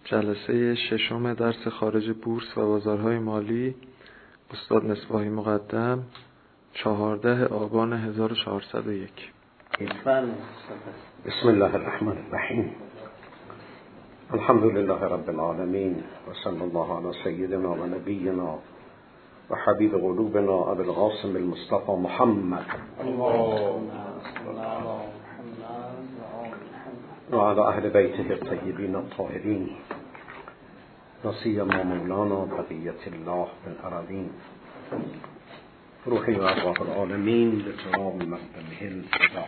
جلسه ششم درس خارج بورس و بازارهای مالی استاد مصباحی مقدم 14 آبان 1401. بسم الله الرحمن الرحیم. الحمد لله رب العالمین و صلی الله علی سیدنا و نبینا و حبیب قلوبنا ابی القاسم المصطفى محمد و علی اهل بیته الطیبین الطاهرین و سیما مولانا بقیة الله بالارضین روحی و ارواح العالمین لترام مقدمه الفدا.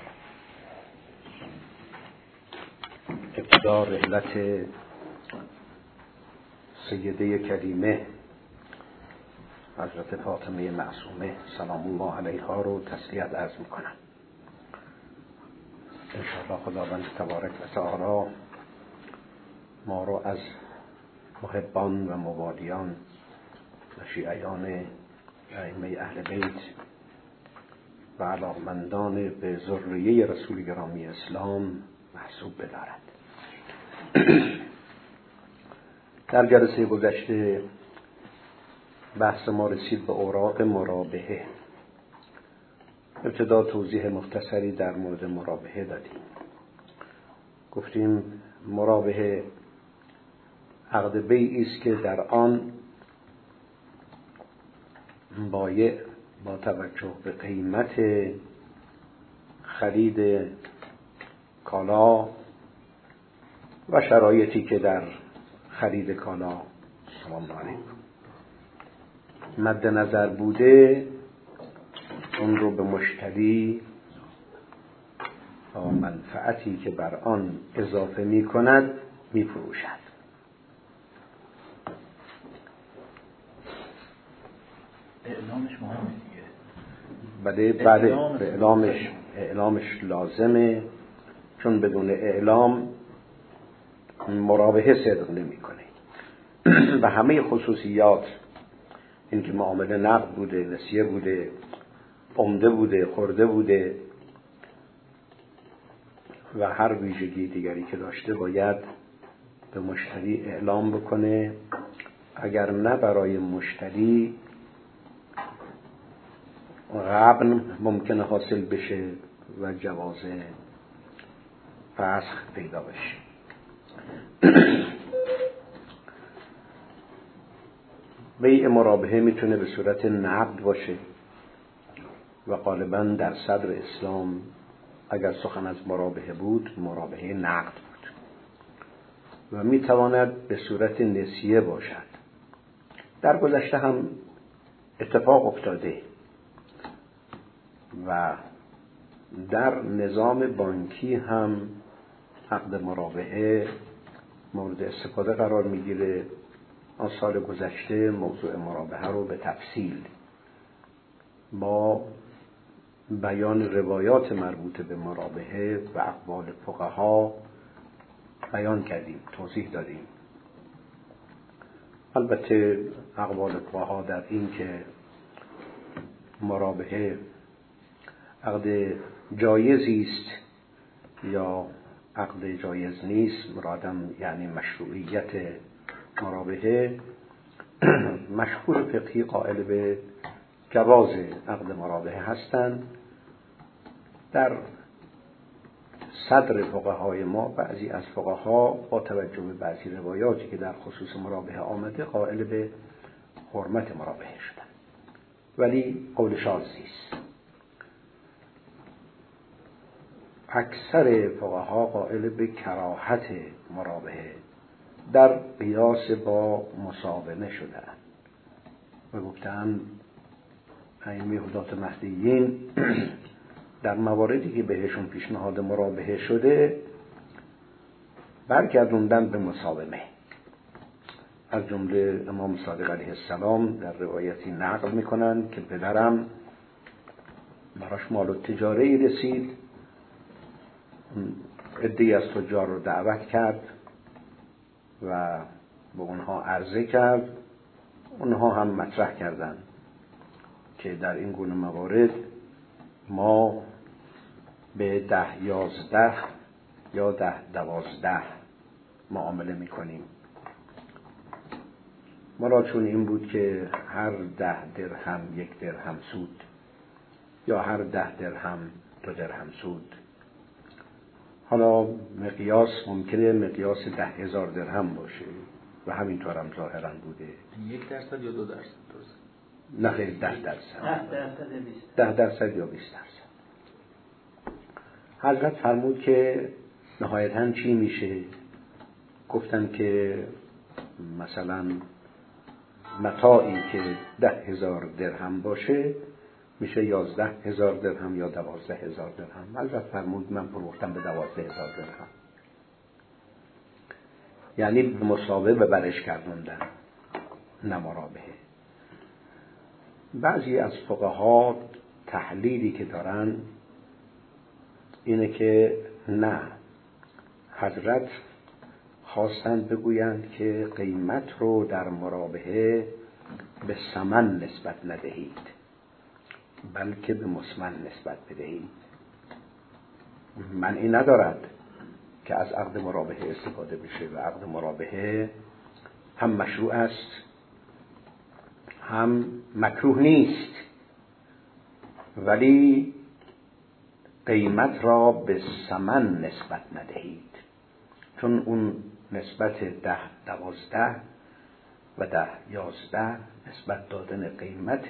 ابتدا رحلت سیده کریمه حضرت فاطمه معصومه سلام الله علیها رو تسلیت عرض میکنم. انشاءالله خداوند تبارک و تعالی ما رو از محبان و موالیان و شیعیان ائمه اهل بیت و علاقمندان به ذریه رسول گرامی اسلام محسوب بدارد. در جلسه گذشته بحث ما رسید به اوراق مرابحه. ابتدا توضیح مختصری در مورد مرابحه دادیم. گفتیم مرابحه عقد بیعی است که در آن بایع با توجه به قیمت خرید کالا و شرایطی که در خرید کالا مد نظر بوده اون رو به مشتری و منفعتی که بر آن اضافه می کند می فروشد. اعلامش مهمه دیگه. بله اعلامش لازمه، چون بدون اعلام مرابحه صدق نمی کنه و همه خصوصیات این که معامله نقد بوده، نسیه بوده، عمده بوده، خرده بوده و هر ویژگی دیگری که داشته باید به مشتری اعلام بکنه. اگر نه برای مشتری غبن ممکنه حاصل بشه و جواز فسخ پیدا بشه. بیع مرابحه میتونه به صورت نقد باشه و غالبا در صدر اسلام اگر سخن از مرابحه بود، مرابحه نقد بود و میتواند به صورت نسیه باشد. در گذشته هم اتفاق افتاده و در نظام بانکی هم عقد مرابحه مورد استفاده قرار میگیره. آن سال گذشته موضوع مرابحه رو به تفصیل با بیان روایات مربوط به مرابحه و اقوال فقها بیان کردیم، توضیح دادیم. البته اقوال فقها در این که مرابحه عقد جایزی است یا عقد جایز نیست، مرادم یعنی مشروعیت مرابحه، مشهور فقهی قائل به جواز عقد مرابحه هستند. در صدر فقهای ما بعضی از فقها با توجه به بعضی روایاتی که در خصوص مرابحه آمده قائل به حرمت مرابحه شدند، ولی قول شاذی است. اکثر فقها قائل به کراهت مرابحه در قیاس با مساومه شدند و گفتند ائمه هدات مهدیین در مواردی که بهشون پیشنهاد مرابحه شده برگردوندن به مساومه. از جمله امام صادق علیه السلام در روایتی نقل میکنند که پدرم براش مال التجاره رسید، عده‌ای از تجار رو دعوت کرد و به اونها عرضه کرد. اونها هم مطرح کردند که در این گونه موارد ما به 10-11 یا 10-12 معامله میکنیم ما را چون این بود که هر 10 درهم 1 درهم سود یا هر 10 درهم 2 درهم سود. حالا مقیاس ممکنه مقیاس 10,000 درهم باشه و همینطور هم ظاهرا بوده. 1% یا 2% درست؟ نه خیلی 10%. 10% یا 20%. حضرت فرمود که نهایتاً چی میشه؟ گفتن که مثلا متاعی که 10,000 درهم باشه میشه 11,000 درهم یا 12,000 درهم. حضرت فرمود من فروختم به 12,000 درهم، یعنی به مسابقه به برش کردوندن، نه مرابحه. بعضی از فقها تحلیلی که دارن اینه که نه، حضرت خواستند بگویند که قیمت رو در مرابحه به ثمن نسبت ندهید بلکه به مثمن نسبت بدهید. معنی ندارد که از عقد مرابحه استفاده بشه و عقد مرابحه هم مشروع است هم مکروه نیست، ولی قیمت را به ثمن نسبت ندهید، چون اون نسبت 10-12 و 10-11 نسبت دادن قیمت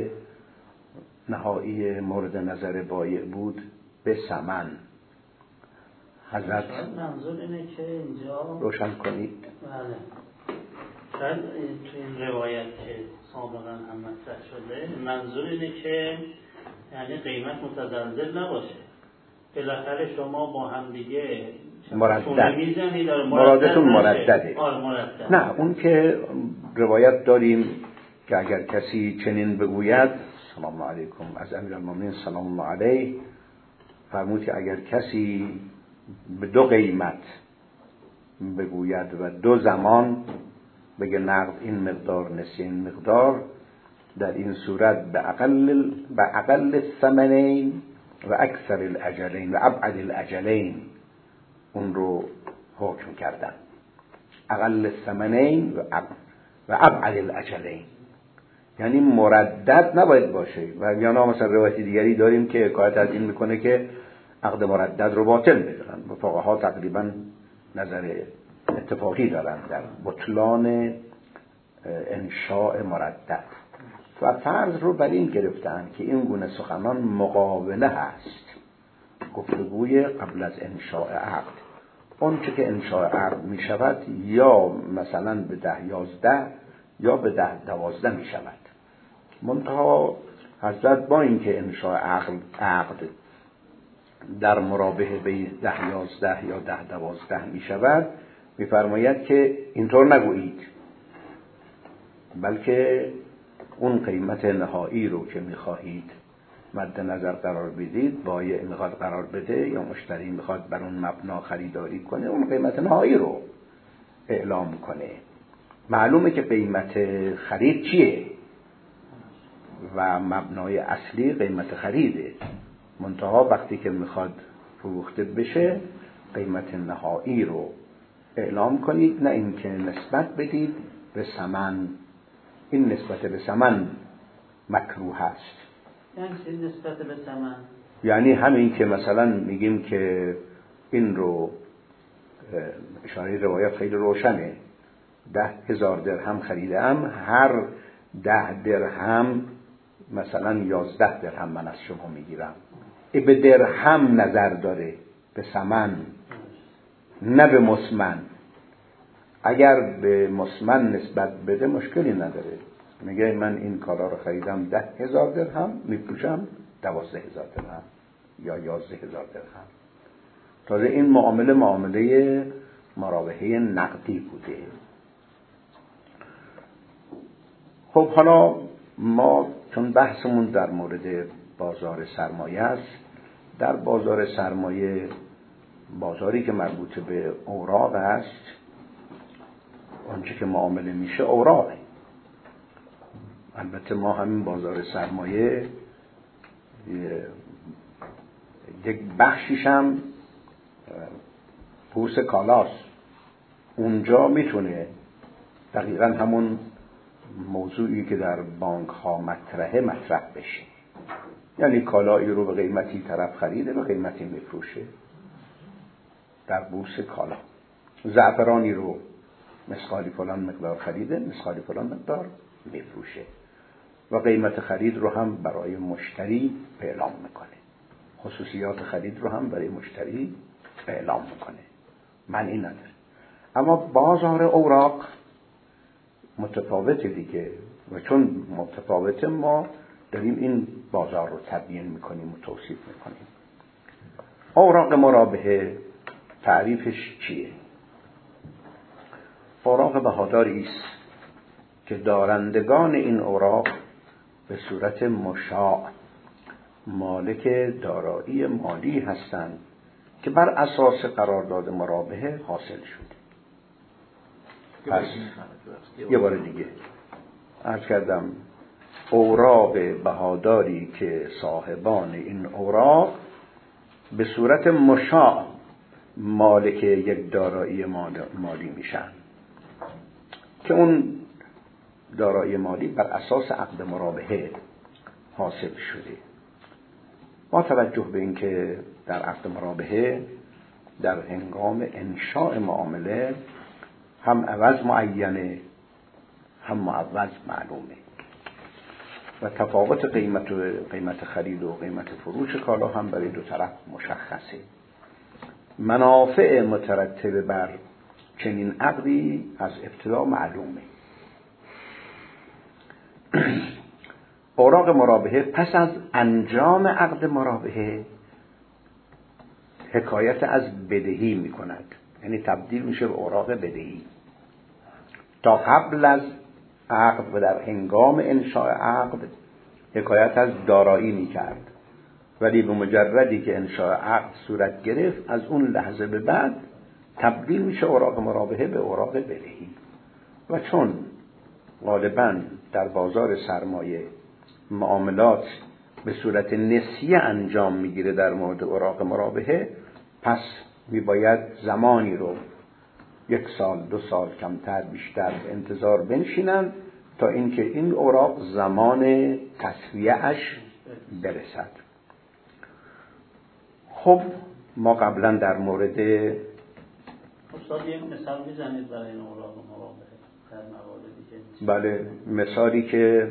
نهایی مورد نظر بایع بود به ثمن. حضرت منظور اینه که اینجا روشن کنید. بله، شاید تو این روایت که سابقا هم مطرح شده منظور اینه که یعنی قیمت متزلزل نباشه، بالاخره شما با هم دیگه مرادتون مردده. نه، اون که روایت داریم که اگر کسی چنین بگوید، سلام علیکم، از امیرالمومنین سلام الله علیه فرمود که اگر کسی به 2 قیمت بگوید و 2 زمان بگه نقد این مقدار نسیه این مقدار، در این صورت به اقل الثمنین و اکثر الاجلین و ابعد الاجلین اون رو حکم کردن. اقل الثمنین و ابعد الاجلین، یعنی مردد نباید باشه. و یا نه مثلا روایت دیگری داریم که حکایت از این میکنه که عقد مردد رو باطل میدونن. فقها تقریبا نظر اتفاقی دارن در بطلان انشاء مردد و فرض رو بر این گرفتن که این گونه سخنان مقابله هست، گفتگوی قبل از انشاء عقد. اون چه که انشاء عقد می شود یا مثلا به 10-11 یا به 10-12 می شود. منتها حضرت با اینکه انشاء عقد در مرابحه به 10-11 یا 10-12 می شود، می فرماید که اینطور نگویید، بلکه اون قیمت نهایی رو که می خواهید مد نظر قرار بدید، بایع میخواد قرار بده یا مشتری میخواد بر اون مبنا خریداری کنه، اون قیمت نهایی رو اعلام کنه. معلومه که قیمت خرید چیه و مبنای اصلی قیمت خریده، منتها وقتی که میخواد فروخته بشه قیمت نهایی رو اعلام کنید، نه اینکه نسبت بدید به ثمن. این نسبت به ثمن مکروه است. یعنی نسبت به ثمن یعنی همین که مثلا میگیم که این رو اشاره روایت خیلی روشنه، 10,000 درهم خریدم، هر 10 درهم مثلا 11 درهم من از شما میگیرم. به درهم نظر داره، به ثمن نه به مثمن. اگر به مثمن نسبت بده مشکلی نداره، میگه من این کالا رو خریدم 10,000 درهم، میفروشم 12,000 درهم یا 11,000 درهم. تازه این معامله مرابحه نقدی بوده. خب حالا ما چون بحثمون در مورد بازار سرمایه است، در بازار سرمایه، بازاری که مربوط به اوراق است، آنچه که معامله میشه اوراقه. البته ما همین بازار سرمایه یک بخشیش هم بورس کالاست، اونجا میتونه دقیقا همون موضوعی که در بانک ها مطرح بشه. یعنی کالایی رو به قیمتی طرف خریده به قیمتی میفروشه در بورس کالا. زعفرانی رو مثقالی فلان مقدار خریده مثقالی فلان مقدار میفروشه و قیمت خرید رو هم برای مشتری اعلام میکنه، خصوصیات خرید رو هم برای مشتری اعلام میکنه، معنی نداره. اما بازار اوراق متفاوته دیگه و چون متفاوته ما داریم این بازار رو تبیین میکنیم و توصیف میکنیم. اوراق مرابحه تعریفش چیه؟ اوراق بهاداری است که دارندگان این اوراق به صورت مشاع مالک دارایی مالی هستند که بر اساس قرارداد مرابحه حاصل شد. پس یه بار دیگه عرض کردم اوراق بهاداری که صاحبان این اوراق به صورت مشاع مالک یک دارایی مالی میشن که اون دارایی مالی بر اساس عقد مرابحه حاصل شده. با توجه به اینکه در عقد مرابحه در هنگام انشاء معامله هم عوض معینه هم معوض معلومه و تفاوت قیمت خرید و قیمت فروش کالا هم برای دو طرف مشخصه. منافع مترتب بر چنین عقدی از ابتدا معلومه. اوراق مرابحه پس از انجام عقد مرابحه حکایت از بدهی می کند، یعنی تبدیل میشه به اوراق بدهی. تا قبل از عقد و در هنگام انشاء عقد حکایت از دارایی می کرد، ولی به مجردی که انشاء عقد صورت گرفت از اون لحظه به بعد تبدیل میشه اوراق مرابحه به اوراق بدهی. و چون غالباً در بازار سرمایه معاملات به صورت نسیه انجام میگیره در مورد اوراق مرابحه، پس میباید زمانی رو 1 سال 2 سال کمتر بیشتر به انتظار بنشینن تا اینکه این اوراق زمان تصفیه اش برسد. خب ما قبلا در مورد استاد یک مثال میزنید برای این اوراق مرابحه در مواردی که بله، مثالی که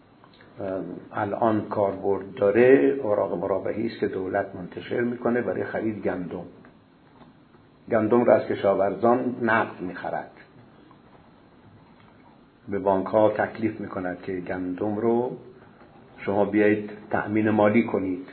الان کاربرد داره اوراق مرابحی است که دولت منتشر میکنه برای خرید گندم را از کشاورزان نقد میخرد، به بانک ها تکلیف میکند که گندم رو شما بیایید تأمین مالی کنید.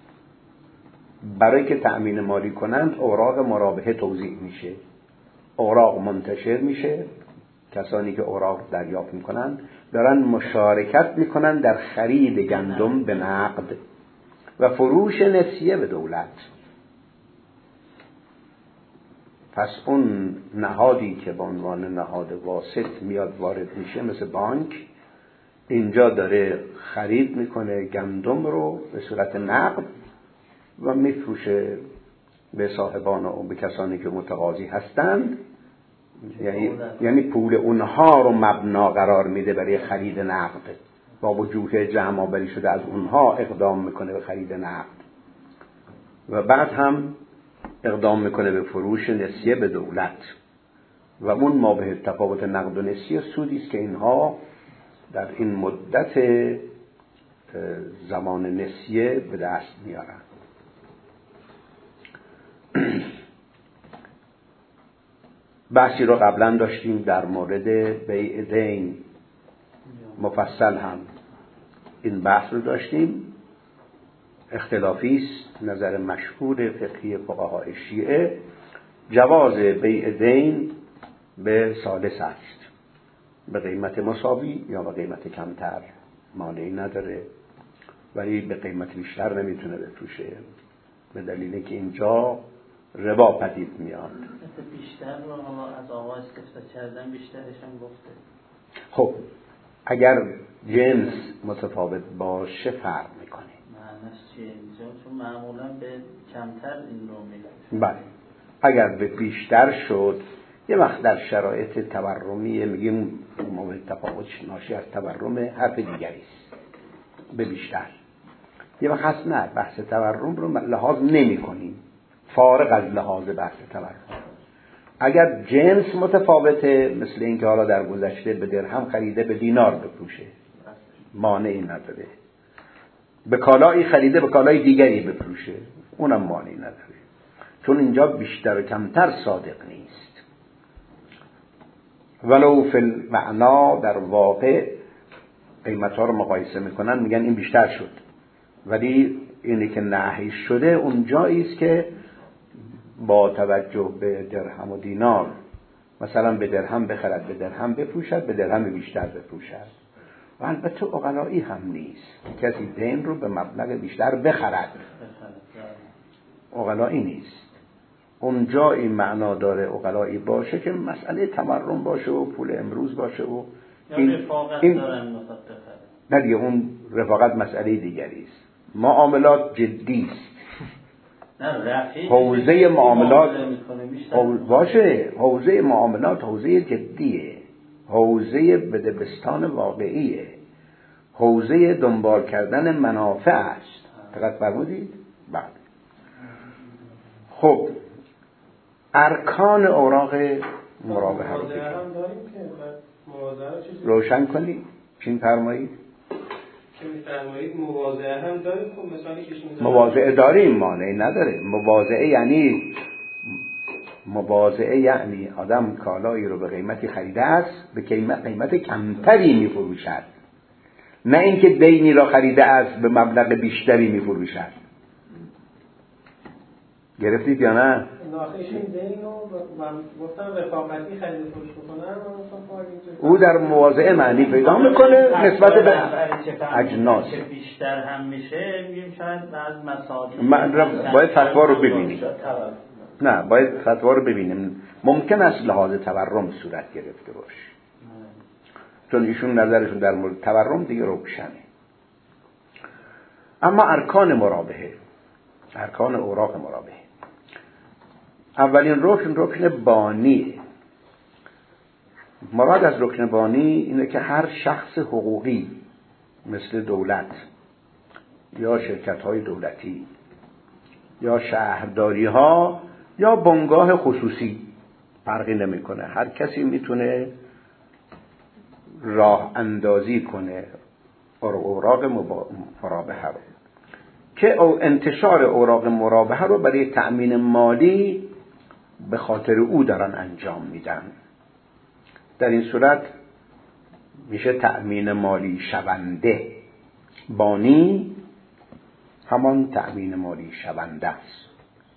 برای که تأمین مالی کنند اوراق مرابحه توزیع میشه، اوراق منتشر میشه، کسانی که اوراق دریافت میکنند دارن مشارکت میکنن در خرید گندم به نقد و فروش نسیه به دولت. پس اون نهادی که به عنوان نهاد واسط میاد وارد میشه مثل بانک، اینجا داره خرید میکنه گندم رو به صورت نقد و میفروشه به صاحبان و به کسانی که متقاضی هستند، یعنی پول اونها رو مبنا قرار میده برای خرید نقد، با وجوه جمع آوری شده از اونها اقدام میکنه به خرید نقد و بعد هم اقدام میکنه به فروش نسیه به دولت و اون مابه تفاوت نقد و نسیه سودی است که اینها در این مدت زمان نسیه به دست میارن. بحثی رو قبلا داشتیم در مورد بیع دین، مفصل هم این بحث رو داشتیم. اختلافی است، نظر مشهور فقهی فقهای شیعه جواز بیع دین به ثالث است، به قیمت مساوی یا به قیمت کمتر مانعی نداره، ولی به قیمت بیشتر نمیتونه بفروشه به دلیلی که اینجا ربا پدید میاد. بیشتر رو از آقا استفاده کردن بیشترش هم گفته. خب اگر جنس متفاوت باشه فرق میکنه. معنیش چیه اینجا؟ چون معمولا به کمتر این رو میگه. بله، اگر به بیشتر شد یه وقت در شرایط تورمی میگیم مورد تفاوت ناشی از تورم حرف دیگری است به بیشتر. یه وقت هست نه، بحث تورم رو لحاظ نمی کنیم، فارغ از لحاظ بحث تورم. اگر جنس متفاوته، مثل اینکه حالا در گذشته به درهم خریده به دینار بفروشه، مانعی نداره. به کالایی خریده به کالای دیگری بفروشه، اونم مانعی نداره، چون اینجا بیشتر و کمتر صادق نیست. ولو فی المعنا، در واقع قیمت‌ها رو مقایسه میکنن میگن این بیشتر شد، ولی اینی که نهی شده اون جایی است که با توجه به درهم و دینار، مثلا به درهم بخرد به درهم بفروشد، به درهم بیشتر بفروشد. و البته عقلایی هم نیست کسی دین رو به مبلغ بیشتر بخرد، عقلایی نیست. اونجا این معنا داره عقلایی باشه که مسئله تورم باشه و پول امروز باشه و این نه دیگه، اون رفاقت مسئله دیگری است. معاملات جدی است، حوزه معاملات باشه، حوزه معاملات حوزه جدیه، حوزه بدبستان واقعیه، حوزه دنبال کردن منافع است. دقت فرمودید؟ بله. خب ارکان اوراق مرابحه رو روشن کنید. چین فرمایید؟ مواضعه هم داریم. خب مثلا مواضعه داریم، مانعی نداره. مواضعه یعنی آدم کالایی رو به قیمتی خریده است به قیمت کمتری میفروشد، نه اینکه دینی را خریده است به مبلغ بیشتری میفروشد. گرفتید یا نه؟ ناخیشین دین رو گفتم رفاقتی خرید و فروش بکنن، او در مواضعه معنی پیدا میکنه نسبت به اجناس. بیشتر هم میشه میگیم شاید از مصادیق باید فتوا رو ببینیم. نه، باید فتوا رو ببینیم. ممکن است لحاظ تورم صورت گرفته باشه، چون ایشون نظرشون در مورد تورم دیگه روشنه. اما ارکان مرابحه، ارکان اوراق مرابحه، اولین رکن بانیه. مراد از رکن بانی اینه که هر شخص حقوقی مثل دولت یا شرکت‌های دولتی یا شهرداری‌ها یا بنگاه خصوصی، فرقی نمی‌کنه، هر کسی میتونه راه اندازی کنه اوراق مرابحه رو، که انتشار اوراق مرابحه رو برای تأمین مالی به خاطر او دارن انجام میدن. در این صورت میشه تأمین مالی شونده. بانی همان تأمین مالی شونده است.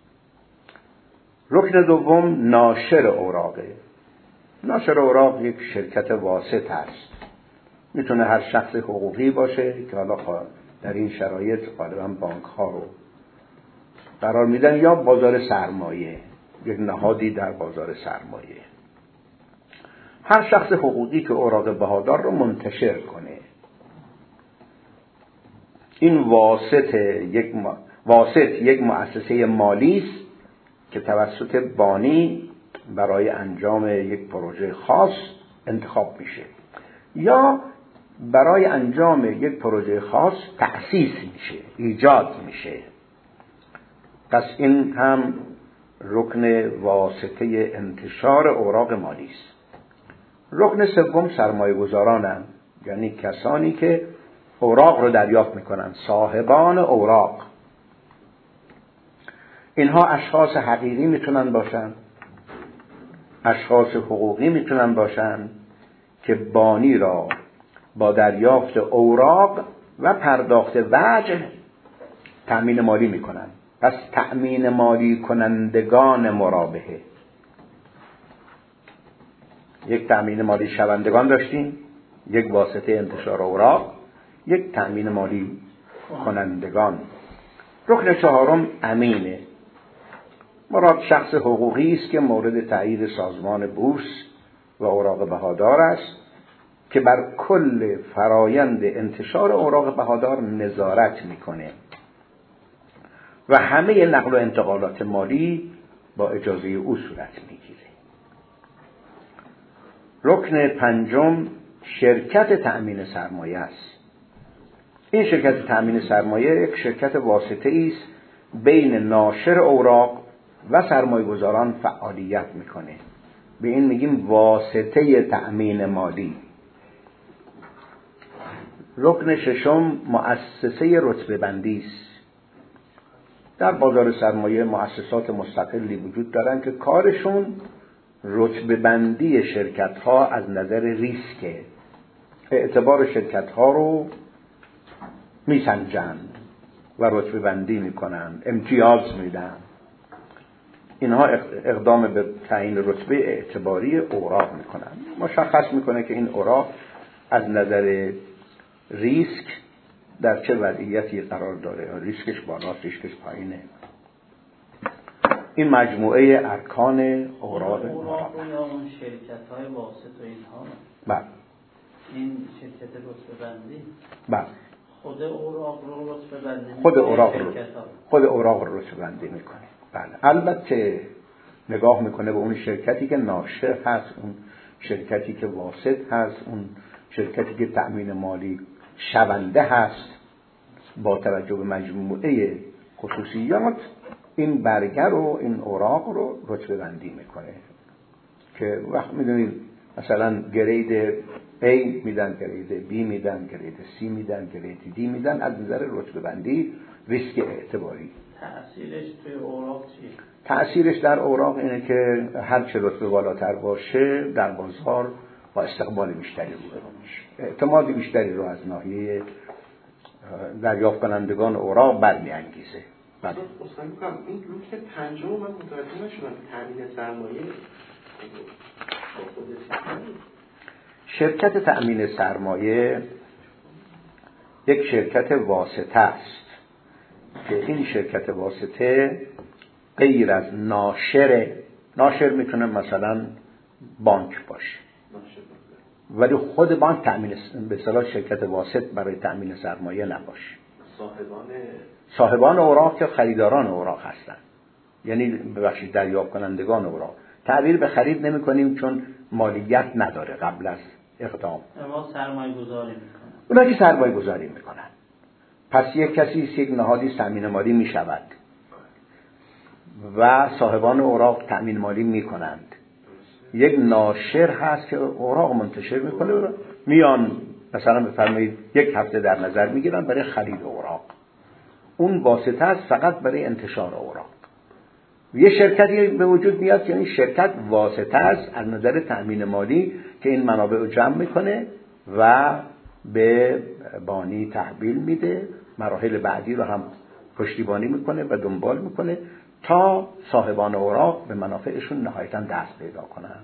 رکن دوم ناشر اوراقه. ناشر اوراق یک شرکت واسط است، میتونه هر شخص حقوقی باشه که حالا در این شرایط غالبا بانک ها رو قرار میدن، یا بازار سرمایه، یک نهادی در بازار سرمایه. هر شخص حقوقی که اوراق بهادار رو منتشر کنه. این واسط یک مؤسسه مالی است که توسط بانی برای انجام یک پروژه خاص انتخاب میشه، یا برای انجام یک پروژه خاص تأسیس میشه، ایجاد میشه. پس این هم رکن واسطه انتشار اوراق مالی است. رکن سوم سرمایه گذارانند، یعنی کسانی که اوراق رو دریافت میکنن، صاحبان اوراق. اینها اشخاص حقیقی میتونن باشن، اشخاص حقوقی میتونن باشن که بانی را با دریافت اوراق و پرداخت وجه تأمین مالی میکنن. پس تأمین مالی کنندگان مرابحه، یک تأمین مالی شوندگان داشتیم، یک واسطه انتشار اوراق، یک تأمین مالی کنندگان. رکن چهارم امینه. مراد شخص حقوقی است که مورد تایید سازمان بورس و اوراق بهادار است که بر کل فرایند انتشار اوراق بهادار نظارت میکنه و همه نقل و انتقالات مالی با اجازه او صورت میگیره. رکن پنجم شرکت تأمین سرمایه است. این شرکت تأمین سرمایه یک شرکت واسطه‌ای است بین ناشر اوراق و سرمایه‌گذاران فعالیت میکنه. به این میگیم واسطه تأمین مالی. رکن ششم مؤسسه رتبه بندی است. در بازار سرمایه مؤسسات مستقلی وجود دارن که کارشون رتبه بندی شرکت ها از نظر ریسکه. اعتبار شرکت ها رو میسنجن و رتبه بندی میکنن، امتیاز میدن. اینها اقدام به تعیین رتبه اعتباری اوراق میکنن. مشخص میکنه که این اوراق از نظر ریسک در چه وضعیتی قرار داره. ریسکش بالاست، ریسکش پایینه. این مجموعه ارکان اوراق مراقبه یا اون شرکت‌های واسط و اینها. بله. این شرکت رتبه بندی. بله. خود اوراق رو رتبه بندی. خود اوراق رو رتبه بندی میکنه. بله. البته نگاه میکنه به اون شرکتی که ناشر هست، اون شرکتی که واسط هست، اون شرکتی که تأمین مالی شونده هست. با توجه به مجموعه خصوصیات این برگه رو، این اوراق رو رتبه بندی میکنه که وقت میدونید مثلا گرید A میدن، گرید B میدن، گرید C میدن، گرید D میدن. از نظر رتبه بندی ریسک اعتباری. تأثیرش توی اوراق چیه؟ تأثیرش در اوراق اینه که هر چه رتبه بالاتر باشه در بازار با استقبال بیشتری روبرو میشه، اعتماد بیشتری رو از ناحیه دریافت کنندگان اوراق برمی‌انگیزه. بله. اصلا میگم این رکن پنجم من متوجه نشدم. تأمین سرمایه شرکت تأمین سرمایه یک شرکت واسطه است که این شرکت واسطه غیر از ناشر میتونه مثلا بانک باشه، ولی خود بانک تأمین به اصطلاح شرکت واسط برای تأمین سرمایه نباشه. صاحبان اوراق که خریداران اوراق هستن، یعنی ببخشید دریافت کنندگان اوراق. تعبیر به خرید نمی کنیم چون مالیت نداره قبل از اقدام. اما سرمایه گذاری میکنن. اونا که سرمایه گذاری میکنن. پس یک کسی یک نهادی تأمین مالی می شود و صاحبان اوراق تأمین مالی می کنند. یک ناشر هست که اوراق منتشر میکنه، میان مثلا بفرمایید یک هفته در نظر میگیرن برای خرید اوراق. اون واسطه است فقط برای انتشار اوراق. یه شرکتی به وجود میاد که این شرکت واسطه است از نظر تأمین مالی که این منابع رو جمع میکنه و به بانی تحویل میده، مراحل بعدی رو هم پشتیبانی میکنه و دنبال میکنه تا صاحبان اوراق به منافعشون نهایتاً دست پیدا کنن.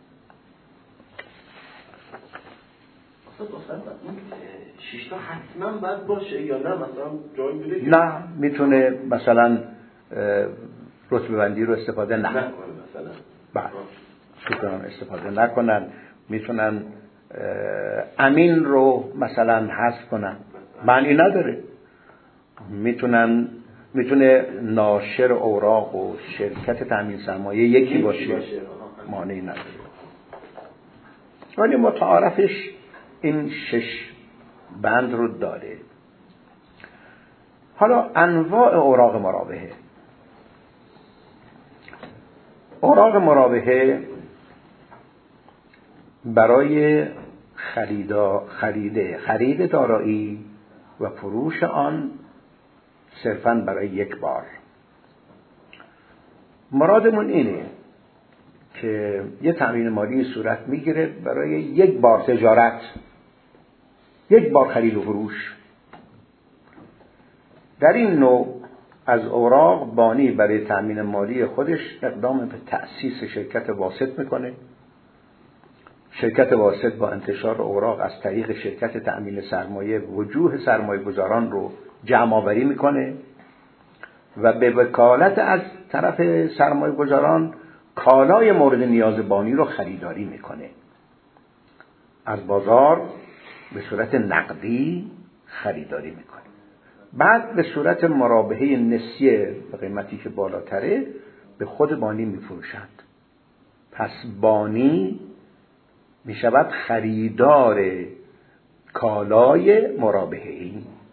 شیشتا حتما باید باشه یا نه؟ مثلا جایی بوده که نه، میتونه مثلا رتبه بندی رو استفاده نکنن، مثلا بله میتونن استفاده نکنن، میتونن امین رو مثلا حذف کنن، معنی نداره. میتونه ناشر اوراق و شرکت تأمین سرمایه یکی باشه، معنی نداره. ولی متعارفش این 6 بند رو داره. حالا انواع اوراق مرابحه. اوراق مرابحه برای خرید دارایی و فروش آن صرفاً برای یک بار. مرادمون اینه که یه تأمین مالی صورت میگیره برای یک بار تجارت، یک بار خرید و فروش. در این نوع از اوراق بانی برای تأمین مالی خودش اقدام به تأسیس شرکت واسط میکنه. شرکت واسط با انتشار اوراق از طریق شرکت تأمین سرمایه وجوه سرمایه گذاران رو جمع آوری میکنه و به وکالت از طرف سرمایه گذاران کالای مورد نیاز بانی رو خریداری میکنه. از بازار به صورت نقدی خریداری میکنه. بعد به صورت مرابحه نسیه به قیمتی که بالاتره به خود بانی میفروشند. پس بانی می شود خریدار کالای مرابحه‌ای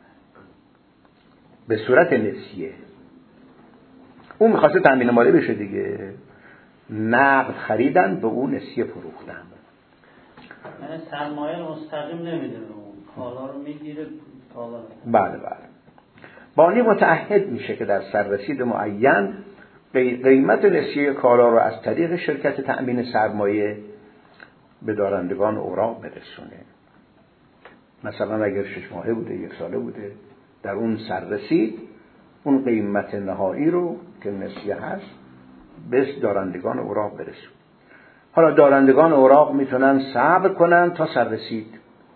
به صورت نسیه. اون میخواسته تامین مالی بشه دیگه، نقد خریدن به اون نسیه فروختن. یعنی سرمایه مستقیم نمیده به اون، کالا رو میگیره کالا. بله. بانی متعهد میشه که در سررسید معین قیمت نسیه کالا رو از طریق شرکت تأمین سرمایه به دارندگان اوراق برسونه. مثلا اگر 6 ماهه بوده، 1 ساله بوده، در اون سررسید اون قیمت نهایی رو که نسیه هست به دارندگان اوراق برسونه. حالا دارندگان اوراق میتونن صبر کنن تا سررسید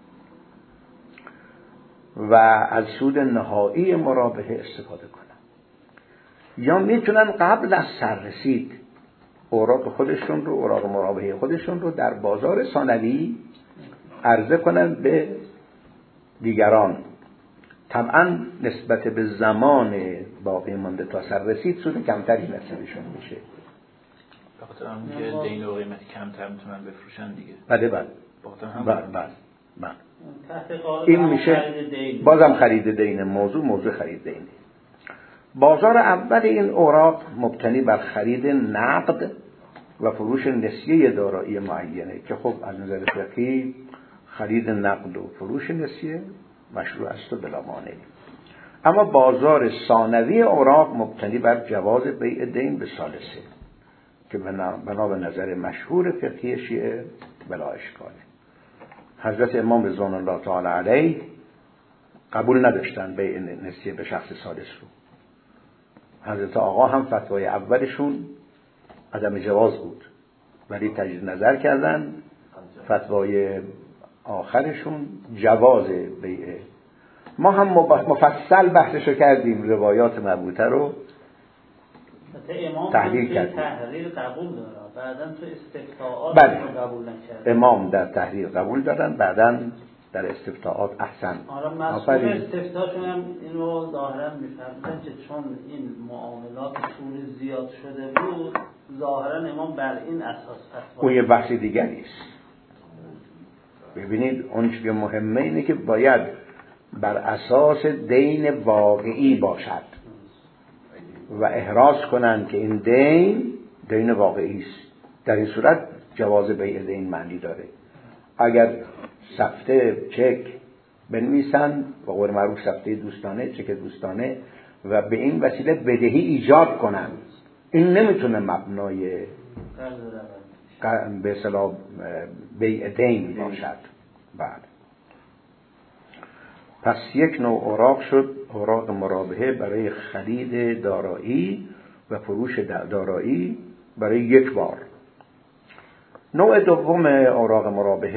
و از سود نهایی مرابحه استفاده کنن، یا میتونن قبل از سررسید اوراق خودشون رو، اوراق مرابحه خودشون رو در بازار ثانوی عرضه کنن به دیگران. طبعا نسبت به زمان باقی مانده تا سررسید سود کمتری نصیبشون میشه. بخاطر همون که دین و قیمتی کمتر میتونن بفروشن دیگه. بله. این میشه بازم خرید دین. موضوع خرید دینه. بازار اول این اوراق مبتنی بر خرید نقد و فروش نسیه دارایی معینه که خب از نظر فقهی خرید نقد و فروش نسیه مشروع است و بلا مانع. اما بازار ثانوی اوراق مبتنی بر جواز بیع دین به ثالثه که بنا به نظر مشهور فقهی شیعه بلا اشکاله. حضرت امام رضوان الله تعالی علیه قبول نداشتن بیع نسیه به شخص ثالث رو. حضرت آقا هم فتوای اولشون عدم جواز بود، ولی تجدید نظر کردن، فتوای آخرشون جواز بیعه. ما هم مفصل بحثشو کردیم، روایات مربوطه رو تحلیل کردیم. تحریر قبول داره، بعداً تو استفتاءات قبول نکرد. امام در تحریر قبول دارن، بعداً در استفتاءات احسن. حالا مسئول استفتاءشون هم اینو ظاهراً می‌فرمودن که چون این معاملات طول زیاد شده بود، ظاهراً امام بر این اساس فتوا. اون یه بحث دیگری است. ببینید اون چیز مهمه اینه که باید بر اساس دین واقعی باشد و احراز کنند که این دین واقعی است. در این صورت جواز بیع دین معنی داره. اگر سفته چک بنویسن و قول معروف سفته دوستانه، چک دوستانه، و به این وسیله بدهی ایجاد کنن، این نمیتونه مبنای به اصطلاح بیع دین باشد. بعد پس یک نوع اوراق شد اوراق مرابحه برای خرید دارایی و فروش دارایی برای یک بار. نوع دوم اوراق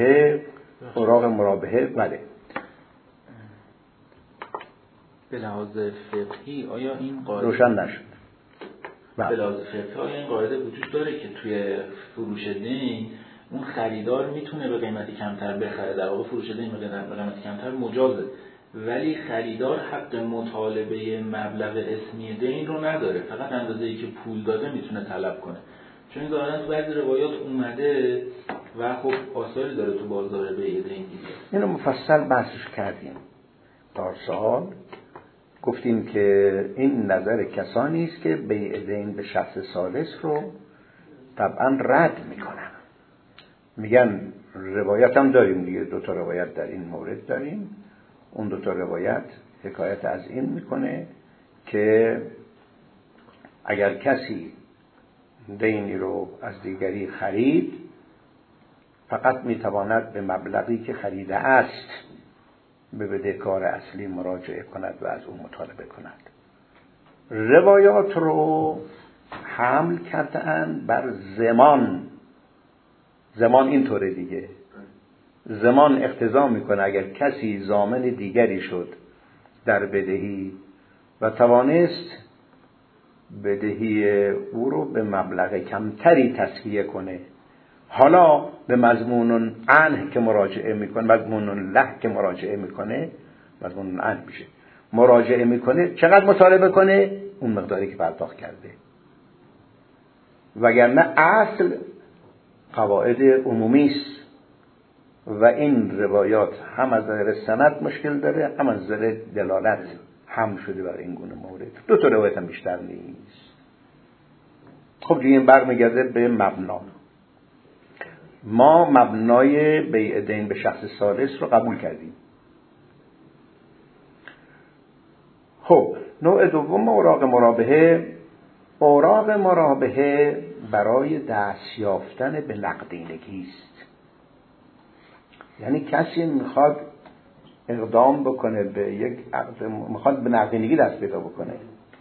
مرابحه بله. به لحاظ فقهی آیا این قاعده روشن نشد؟ به لحاظ فقهی آیا این قاعده وجود داره که توی فروش دین اون خریدار میتونه به قیمتی کمتر بخره، در واقع فروش دین به قیمتی کمتر مجازه، ولی خریدار حق مطالبه مبلغ اسمی دین رو نداره، فقط اندازه‌ای که پول داده میتونه طلب کنه؟ چون ظاهراً تو بعضی روایات اومده و خب آثاری داره تو بازار بیع دین دیگه. اینو مفصل بحثش کردیم. پارسال گفتیم که این نظر کسانی است که بیع دین به شخص ثالث رو طبعا رد میکنن. میگن روایت هم داریم دیگه، 2 تا روایت در این مورد داریم. اون 2 تا روایت حکایت از این میکنه که اگر کسی دینی رو از دیگری خرید، فقط میتواند به مبلغی که خریده است به بدهکار اصلی مراجعه کند و از اون مطالبه کند. روایات رو حمل کردن بر زمان اینطوره دیگه. زمان اقتضا میکنه اگر کسی ضامن دیگری شد در بدهی و توانست بدهی او رو به مبلغ کمتری تسویه کنه، حالا به مضمون عنه که مراجعه میکنه، مضمون له که مراجعه میکنه، مضمون عنه میشه، مراجعه میکنه چقدر مطالبه کنه؟ اون مقداری که پرداخت کرده. وگرنه اصل قواعد عمومی است و این روایات هم از نظر سند مشکل داره، هم از نظر دلالت هم شده برای این گونه مورد. دو تا روایت هم بیشتر نیست. خب دیگه این برمیگرده به مبنا. ما مبنای بیع دین به شخص ثالث رو قبول کردیم. خب نوع دوم اوراق مرابحه. اوراق مرابحه برای دست یافتن به نقدینگی است. یعنی کسی میخواد اقدام بکنه به یک عقد، میخواد به نقدینگی دست پیدا بکنه.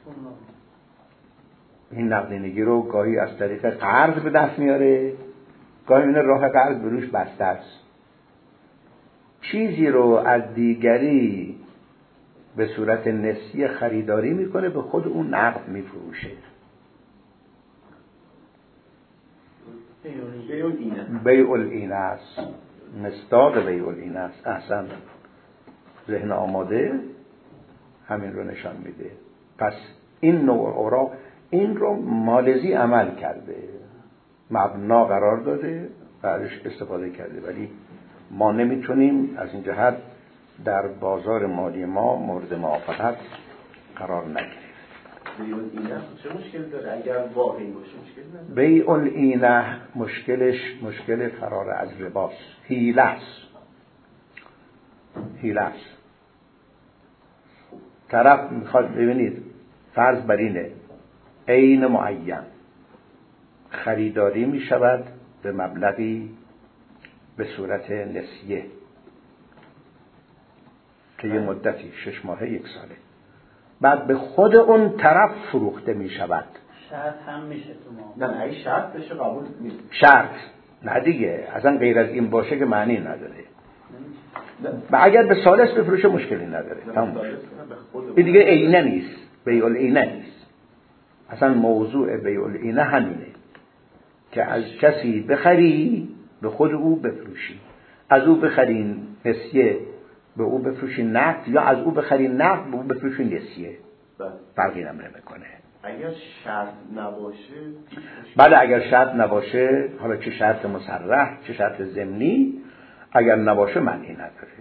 این نقدینگی رو گاهی از طریق قرض به دست میاره، گاهی این راه قرض به روش بسته است. چیزی رو از دیگری به صورت نسیه خریداری میکنه، به خود اون نقد میفروشه. بیع العینه است، مصداق بیع العینه است. احسن، ذهن آماده همین رو نشان میده. پس این نوع اوراق این رو مالزی عمل کرده، مبنا قرار داده و ازش استفاده کرده، ولی ما نمیتونیم از این جهت در بازار مالی ما مورد موافقت قرار نگیریم. بیع العینه چه مشکل داره؟ اگر واقعی باشه مشکل نداره. بیع العینه مشکل فرار از رباست، حیله است. طرف میخواد، ببینید فرض بر اینه عین معین خریداری میشود به مبلغی به صورت نسیه که یه مدتی 6 ماهه 1 ساله، بعد به خود اون طرف فروخته میشود. شرط هم میشه تو ما؟ نه اگه شرط بشه قبول نیست. شرط نه دیگه، اصلا غیر از این باشه که معنی نداره. و اگر به ثالث بفروشه مشکلی نداره. این دیگه عینه نیست، بیع العینه نیست. اصلا موضوع بیع العینه همینه که از کسی بخری به خود او بفروشی، از او بخری نسیه به او بفروشی نقد، یا از او بخری نقد به او بفروشی نسیه. فرقی نمیکنه. اگر شرط نباشه، بله اگر شرط نباشه، حالا چه شرط مصرح چه شرط ضمنی، اگر نباشه معنی نداره.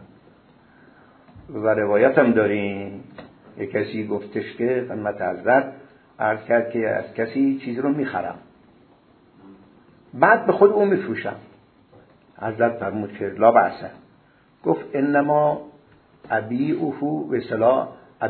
و روایت هم داریم یک کسی گفتش که خدمت حضرت عرض کرد که از کسی چیزی رو میخرم بعد به خود اون میفروشم. حضرت فرمود که لا بأس، گفت انما ابیعه و اصطلاح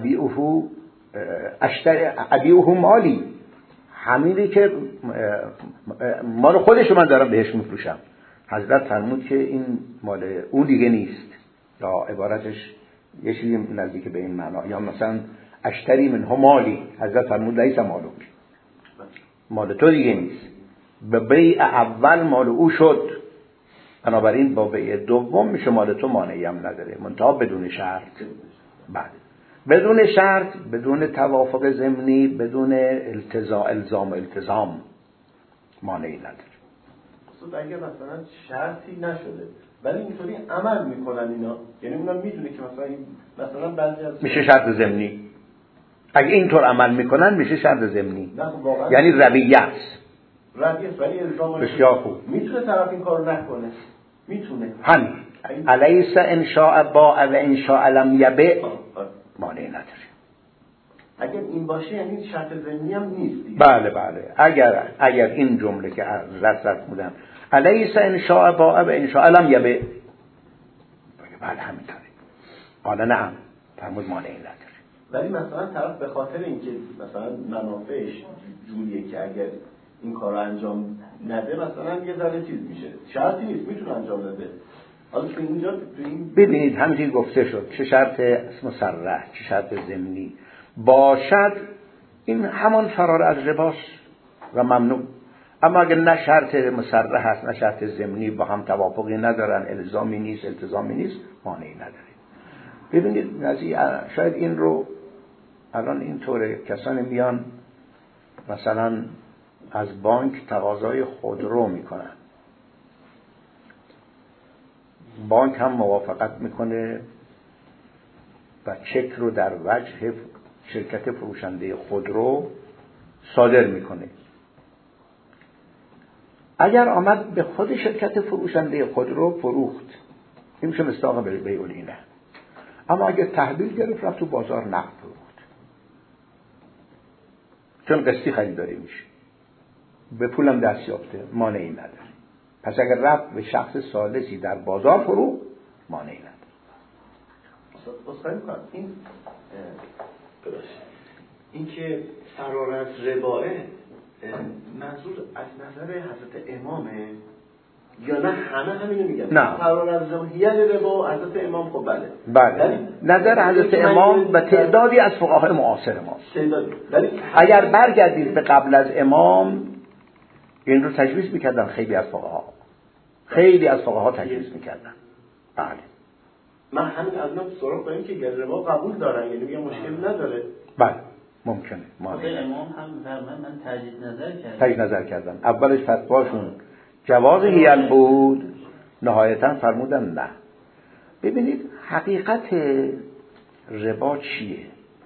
ابیعه مالی، همینی که مال خودش من دارم بهش میفروشم. حضرت فرمود که این مال اون دیگه نیست، یا عبارتش یه چیزی نزدیک به این معنا، یا مثلا اشتری منه مالی، حضرت فرمود لیس مالک، مال تو دیگه نیست. به بیع اول مال او شد، بنابراین با بیع دوم میشه مال تو، مانعی هم نداره، منتها بدون شرط. بعد بدون شرط، بدون توافق ضمنی، بدون التزام مانعی نداره. اگه مثلا شرطی نشده ولی اینطوری عمل میکنن اینا، یعنی اونا میدونه که مثلا بعضی از میشه شرط ضمنی. اگه اینطور عمل میکنن میشه شرط ضمنی، یعنی رویه است. ولی الزام بسیار خوب. میتونه طرف این کارو نکنه، میتونه همین الیس انشاء باء و انشاء لم یبع مانع نداره. اگر این باشه یعنی شرط ضمنی هم نیست دیگه. بله اگر این جمله که رد بودم الیس انشاء باء و انشاء لم یبع، بله همینطوره. حالا نعم فرمود مانع نداره. ولی مثلا طرف به خاطر اینکه مثلا منافعش جوریه که اگر این کار رو انجام نده مثلا یه ذره چیز میشه، شرطی نیست میتونه انجام بده. حالا تو اینجا ببینید همینجوری گفته شد چه شرط مصرح چه شرط ضمنی باشد، این همان فرار از رباست و ممنوع. اما اگر نه شرط مصرح هست نه شرط ضمنی، با هم توافقی ندارن، الزامی نیست التزامی نیست، مانعی نداره. ببینید شاید این رو الان اینطوره، کسانی میان مثلا از بانک تقاضای خودرو میکنن، بانک هم موافقت میکنه و چک رو در وجه شرکت فروشنده خودرو صادر میکنه. اگر آمد به خود شرکت فروشنده خودرو فروخت، این میشه مصداق بیع العینه. اما اگر تحویل گرفت رفت تو بازار نقد فروخت، چون قسطی خریداری میشه، به پولم دست یافته، مانعی نداره. پس اگر رفت به شخص ثالثی در بازار فروخت، مانعی نداره. اصلا این که فرار از رباه منظور از نظر حضرت امامه یا نه همه همینو میگن؟ نه، فرار از رباه ربا حضرت امام خب بله نظر حضرت امام و تعدادی از فقهای معاصر ماست. اگر برگردید به قبل از امام این رو تجویز میکردن خیلی از فقها تجویز میکردن. بله من همین از من سراغ داریم که ربا قبول دارن، یعنی میگم مشکل نداره. بله ممکنه. خود امام هم من تجدید نظر کردم. اولش فتواشون جواز هیل بود، نهایتا فرمودن نه. ببینید حقیقت ربا چیه؟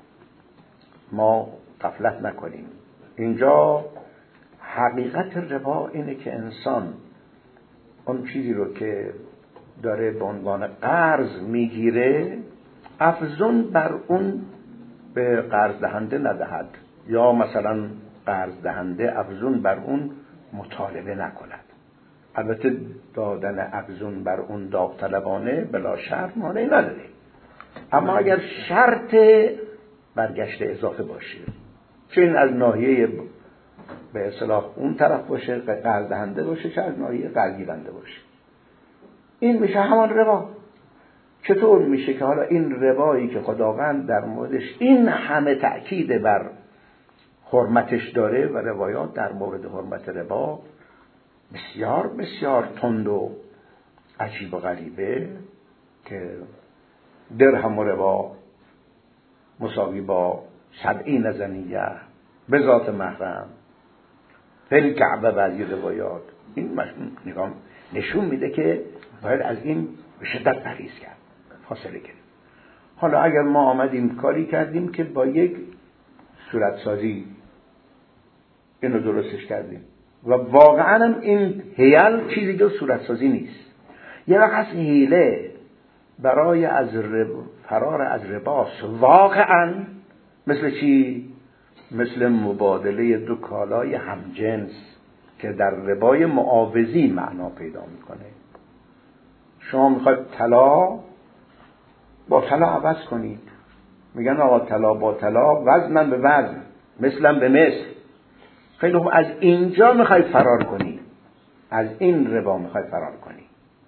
ما غفلت نکنیم. اینجا حقیقت ربا اینه که انسان اون چیزی رو که داره به عنوان قرض میگیره افزون بر اون به قرض دهنده ندهد، یا مثلا قرض دهنده افزون بر اون مطالبه نکند. البته دادن افزون بر اون داوطلبانه بلا شرط مانعی نداره، اما اگر شرط برگشت اضافه باشه، چه این از ناحیه به اصطلاح اون طرف باشه قرض دهنده باشه، چه از ناحیه قرض گیرنده باشه، این میشه همان ربا. چطور میشه که حالا این ربایی که خداوند در موردش این همه تأکید بر حرمتش داره و روایات در مورد حرمت ربا بسیار بسیار تند و عجیب و غریبه که درهم و ربا مساوی با 70 زنیه به ذات محرم فی کعبه، بعضی روایات این نشون میده که باید از این به شدت پرهیز کرد، فاصله کرد. حالا اگر ما آمدیم کاری کردیم که با یک صورتسازی اینو درستش کردیم و واقعا هم این حیل چیزی جز صورتسازی نیست. یه وقت حیله برای فرار از رباس واقعا مثل چی؟ مثل مبادله دو کالای همجنس که در ربای معاوضی معنا پیدا میکنه. شما میخواید طلا با طلا عوض کنید، میگن آقا طلا با طلا، وزنم به وزن، مثلم به مثل. خیلی خوب، از اینجا میخواید فرار کنی، از این ربا میخواید فرار کنی.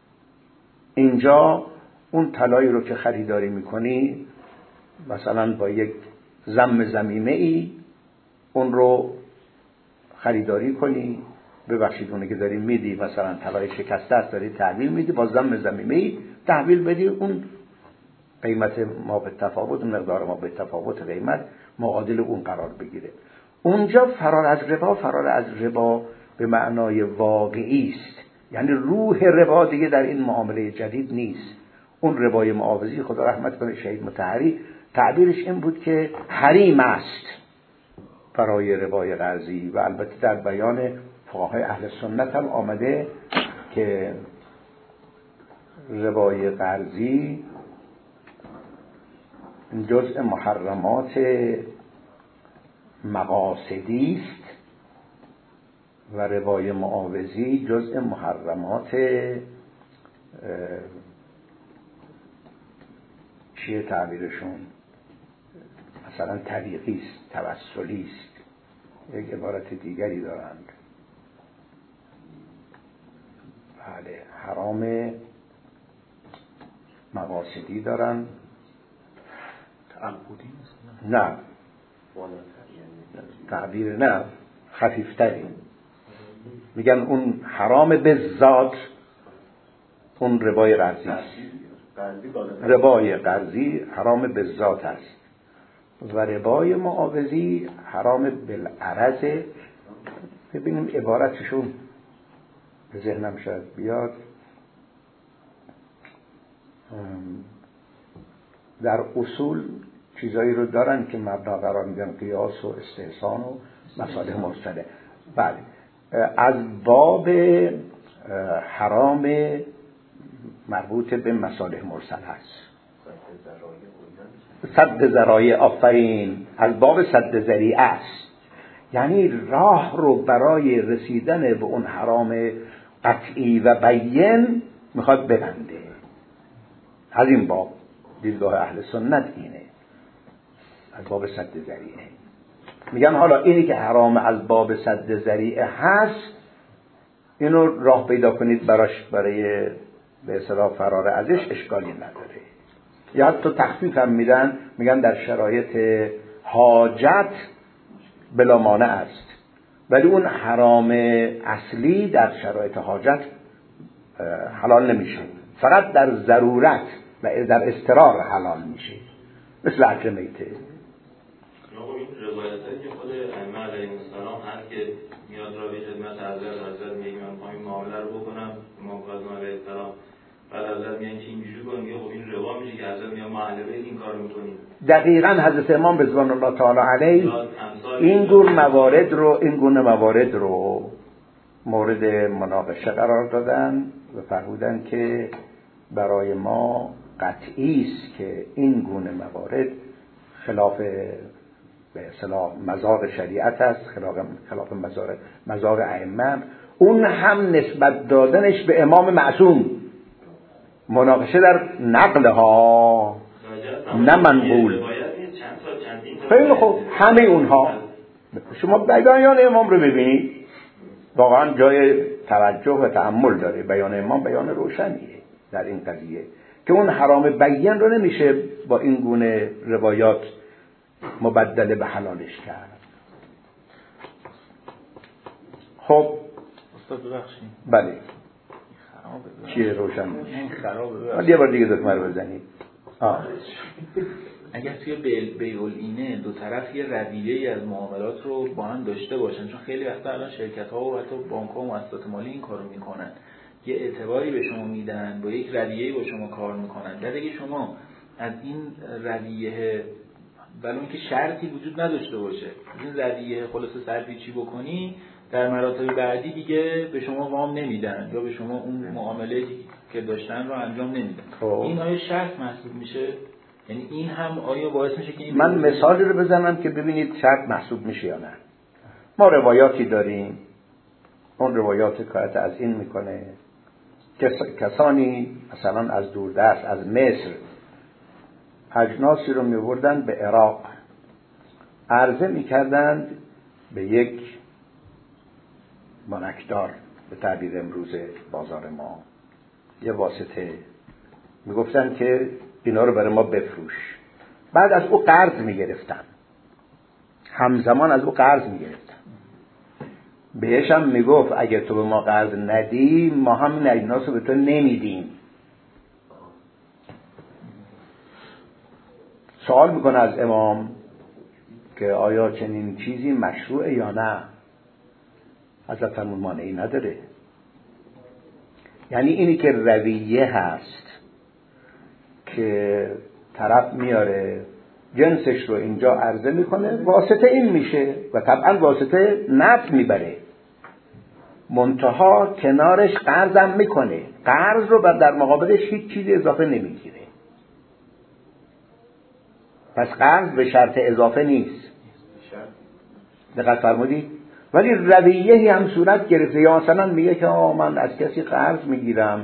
اینجا اون طلایی رو که خریداری میکنی مثلا با یک ضمیمه ای اون رو خریداری کنی، ببخشید اونه که داری میدی مثلا طلای شکسته است داری تحویل میدی، با ضمیمه ای تحویل بدی، اون قیمت ما به تفاوت، مقدار ما به تفاوت قیمت معادل اون قرار بگیره. اونجا فرار از ربا به معنای واقعی است، یعنی روح ربا دیگه در این معامله جدید نیست. اون ربای معاوضی خدا رحمت کنه شهید مطهری تعبیرش این بود که حریم است برای ربای قرضی، و البته در بیان فقهای اهل سنت هم آمده که ربای قرضی جزء محرمات مقاصدی است و ربای معاوضی جزء محرمات چیه تعبیرشون، مثلا طریقی است، توسلی است، یک عبارت دیگری دارند. بله، حرام مقاصدی دارن، تعبدی نه تعبیر نه خفیفتری، میگن اون حرام به ذات اون ربای قرضی است. ربای قرضی حرام به ذات است و ربای معاوضی حرام بالعرض. ببینیم عبارتشون به ذهنم شاید بیاد. در اصول چیزایی رو دارن که مبنا قرار میدن، قیاس و استحسان و مصالح مرسله. بله، از باب حرام مربوط به مصالح مرسل هست. سد ذرایع، آفرین، از باب سد ذریعه است، یعنی راه رو برای رسیدن به اون حرام قطعی و بیان میخواد ببنده. از این باب دیدگاه اهل سنت اینه، از باب سد ذریعه. میگن حالا اینی که حرام از باب سد ذریعه هست، اینو راه پیدا کنید براش، برای به اصطلاح فرار ازش، اشکالی نداره. یا حتی تخفیف هم میدن، میگن در شرایط حاجت بلا مانع است، ولی اون حرام اصلی در شرایط حاجت حلال نمیشه، فقط در ضرورت و در اضطرار حلال میشه، مثل اکل میته. این روایتایی که خود ائمه علیهم السلام هست که میاد راوی خدمت حضرت میگه من میخوام این معامله رو بکنم، امام کاظم علیه السلام، بعد حضرت میگن که اینجوری کن، میگه خب این روا میشه که حضرت میگه ما اهل بیت این کارو میکنیم. دقیقاً حضرت امام رضوان الله تعالی علیه این گونه موارد رو مورد مناقشه قرار دادن و فرمودن که برای ما قطعی است که این گونه موارد خلاف به اصطلاح مذاق شریعت است، خلاف مذاق ائمه، اون هم نسبت دادنش به امام معصوم، مناقشه در نقل ها نه منقول. خیلی خوب، همه اونها شما بیان امام رو ببینید، واقعا جای توجه و تأمل داره. بیان امام بیان روشنیه در این قضیه که اون حرام بیان رو نمیشه با این گونه روایات مبدل به حلالش کرد. خب استاد ببخشید، بله چیه روشن خرابه؟ یه بار دیگه دکمه رو بزنید. اگر توی بیع‌العینه دو طرف یه رویه‌ای از معاملات رو با هم داشته باشن، چون خیلی وقتا الان شرکت‌ها و حتی بانک‌ها و مؤسسات مالی این کارو میکنن، یه اعتباری به شما میدن، با یک رویه‌ای با شما کار میکنن، بعد اگه شما از این رویه ولی اینکه شرطی وجود نداشته باشه، این رویه خلاصه سرپیچی بکنی، در مراتب بعدی دیگه به شما وام نمیدن یا به شما اون معامله که داشتن رو انجام نمیدن. این آیا شرط محسوب میشه؟ یعنی این هم آیا باعث میشه که این من مثالی رو بزنم که ببینید شرط محسوب میشه یا نه. ما روایاتی داریم، اون روایات کارت از این میکنه کسانی مثلا از دوردست از مصر اجناسی رو میوردن به عراق، عرضه میکردند به یک بانکدار، به تعبیر امروز بازار ما یه واسطه، میگفتن که اینا رو برای ما بفروش. بعد از او قرض میگرفتن، همزمان از او قرض میگرفتن. بهش هم میگفت اگر تو به ما قرض ندی ما هم این اجناس رو به تو نمیدیم. سوال میکنه از امام که آیا چنین چیزی مشروعه یا نه؟ حضرت فرمود مانعی نداره. یعنی اینی که رویه هست که طرف میاره جنسش رو اینجا عرضه میکنه، واسطه این میشه و طبعا واسطه نفع میبره، منتها کنارش قرضم میکنه، قرض رو در مقابلش هیچ چیزی اضافه نمیگیره. پس قرض به شرط اضافه نیست. دقت فرمودید؟ ولی رویهی هم صورت گرفته، یا مثلا میگه که من از کسی قرض میگیرم،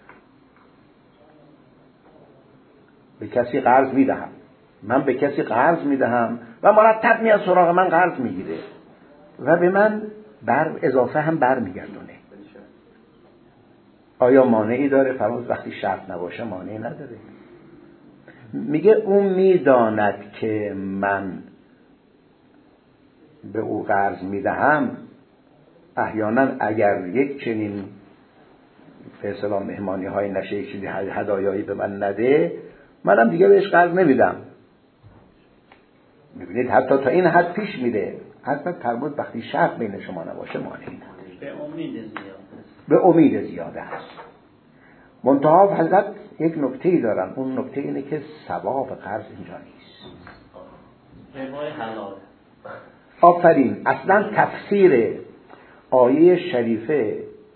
به کسی قرض میدهم، من به کسی قرض میدهم و مرتب میاد سراغ من قرض میگیره و به من اضافه هم برمیگردونه. آیا مانعی داره؟ فرمود وقتی شرط نباشه مانعی نداره. میگه اون میداند که من به او قرض میدهم، احیانا اگر یک چنین به اصطلاح مهمانی های نشه، چیزی هدایایی به من نده، منم دیگه بهش قرض نمیدم. میبینید حتی تا این حد پیش میده. حتی فرمود وقتی شرط بین شما نباشه مانعی نداره. به امید زیاده است. منتها حضرت یک نکته‌ای دارن، اون نکته اینه که ثواب قرض اینجا نیست. ربای حلال. آفرین. اصلا تفسیر آیه شریفه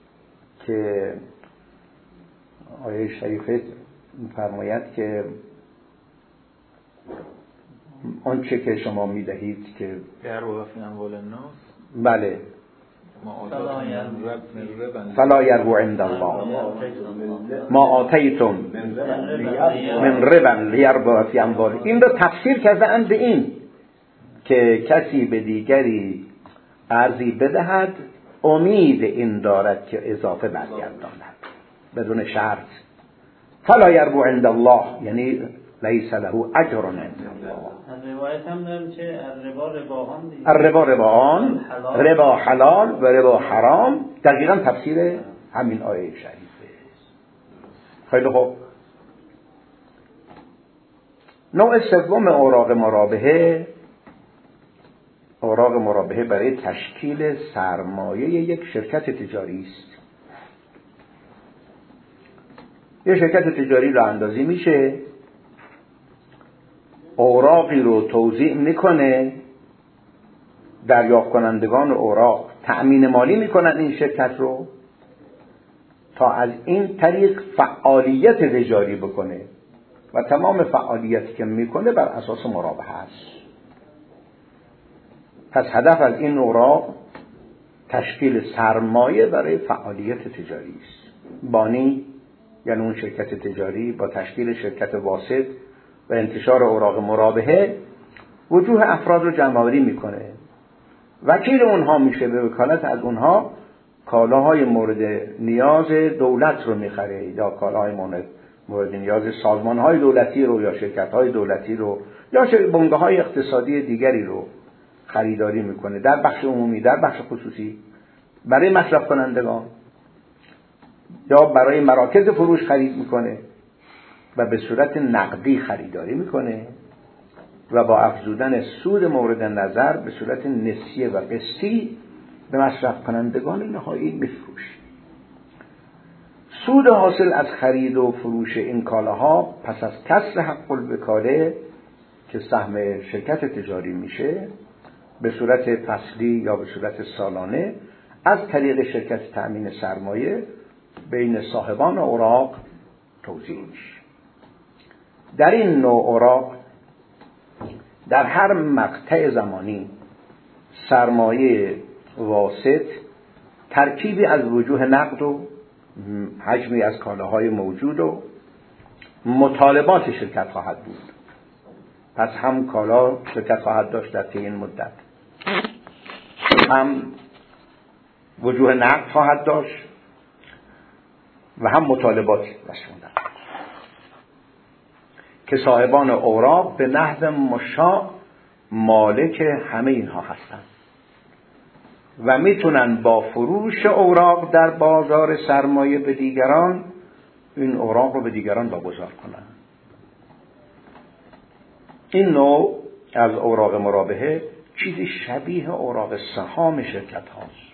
می‌فرماید که آنچه که شما می‌دهید که در وقت اموال الناس، بله، فلا یربو عند الله ما آتیتم من ربا لیربو فی اموال. این رو تفسیر کردند به این که کسی به دیگری ارزی بدهد امید این دارد که اضافه برگرداند بدون شرط. فلا یربو عند الله یعنی لیس له اجر عند الله. روایت هم داریم که رباهان رباهان، ربا حلال و ربا حرام، دقیقا تفسیر همین آیه شریفه. خیلی خوب. نوع سوم اوراق مرابحه برای تشکیل سرمایه یک شرکت تجاری است. یک شرکت تجاری رو اندازی میشه، اوراقی رو توزیع میکنه، دریافت کنندگان اوراق تأمین مالی میکنن این شرکت رو تا از این طریق فعالیت تجاری بکنه و تمام فعالیتی که میکنه بر اساس مرابحه است. پس هدف از این اوراق تشکیل سرمایه برای فعالیت تجاری است. بانی یعنی اون شرکت تجاری با تشکیل شرکت واسط و انتشار اوراق مرابحه وجوه افراد رو جمع‌آوری میکنه. وکیل اونها میشه، به وکالت از اونها کالاهای مورد نیاز دولت رو میخره یا کالاهای مورد نیاز سازمانهای دولتی رو یا شرکت‌های دولتی رو یا بنگاه‌های اقتصادی دیگری رو خریداری میکنه، در بخش عمومی، در بخش خصوصی، برای مصرف کنندگان یا برای مراکز فروش خرید میکنه و به صورت نقدی خریداری میکنه و با افزودن سود مورد نظر به صورت نسیه و قسطی به مصرف کنندگان نهایی میفروشه. سود حاصل از خرید و فروش این کالاها پس از کسر حق الوکاله که سهم شرکت تجاری میشه به صورت فصلی یا به صورت سالانه از طریق شرکت تأمین سرمایه بین صاحبان اوراق توزیع میشه. در این نوع اوراق در هر مقطع زمانی سرمایه واسط ترکیبی از وجوه نقد و حجمی از کالاهای موجود و مطالبات شرکت خواهد بود. پس هم کالا شرکت خواهد داشت در طی این مدت، هم وجوه نقد خواهد داشت و هم مطالبات رسوندن که صاحبان اوراق به نحو مشاع مالک همه اینها هستند و میتونن با فروش اوراق در بازار سرمایه به دیگران این اوراق رو به دیگران واگذار کنن. این نوع از اوراق مرابحه چیزی شبیه اوراق سهام شرکت هاست.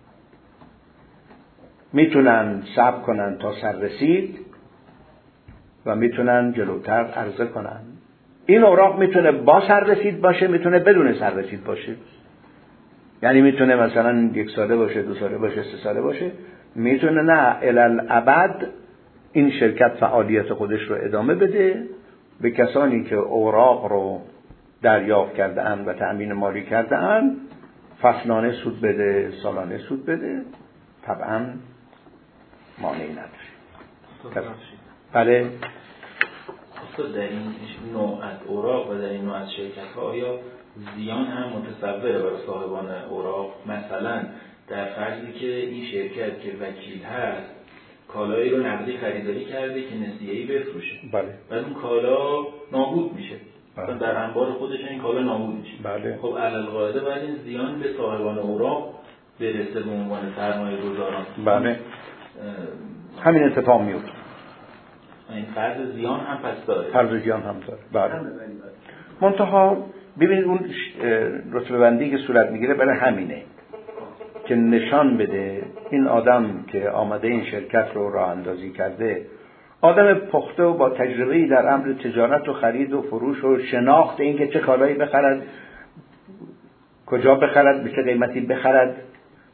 میتونن ثبت کنن تا سررسید و میتونن جلوتر عرضه کنن. این اوراق میتونه با سررسید باشه، میتونه بدون سررسید باشه. یعنی میتونه مثلا 1 ساله باشه، 2 ساله باشه، 3 ساله باشه. میتونه نه الالابد این شرکت فعالیت خودش رو ادامه بده، به کسانی که اوراق رو دریافت کرده اند و تأمین مالی کرده اند فصلانه سود بده، سالانه سود بده، طبعا مانعی نداره. بله. استاد در این نوع از اوراق و در این نوع از شرکت ها آیا زیان هم متصوره برای صاحبان اوراق؟ مثلا در فرضی که این شرکت که وکیل هست کالایی رو نقدی خریداری کرده که نسیه‌ای بفروشه، بله، و اون کالا نابود میشه، بله، مثلا در انبار خودش این کالا نابود میشه، بله، خب علالقاعده باید این زیان به صاحبان اوراق برسه به عنوان سرمایه گذاران. بله، همین اتفاق میفته. این فرض زیان هم پس داره. فرض زیان هم داره. بله. منتها ببینید اون رتبه بندی که صورت میگیره برای همینه که نشان بده این آدم که آمده این شرکت رو راه اندازی کرده آدم پخته و با تجربه‌ای در امر تجارت و خرید و فروش و شناخت این که چه کالایی بخرد، کجا بخرد، به چه قیمتی بخرد،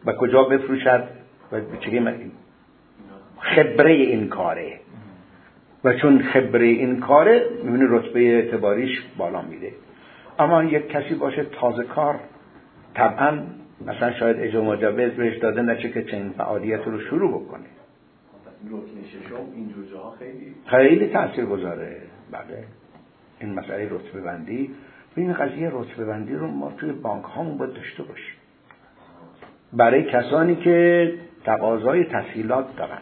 و کجا بفروشد و چه خبره این کاره و چون خبره این کاره می‌بینی رتبه اعتباریش بالا میره. اما یک کسی باشه تازه کار، طبعا مثلا شاید اجازه مجوز بهش داده نشه که چنین فعالیت رو شروع بکنه. رکن ششم اینجور جاها خیلی تاثیرگذاره. بله این مسئله رتبه بندی، این قضیه رتبه بندی رو ما توی بانک هامون باید داشته باشیم برای کسانی که تقاضای تسهیلات دارن.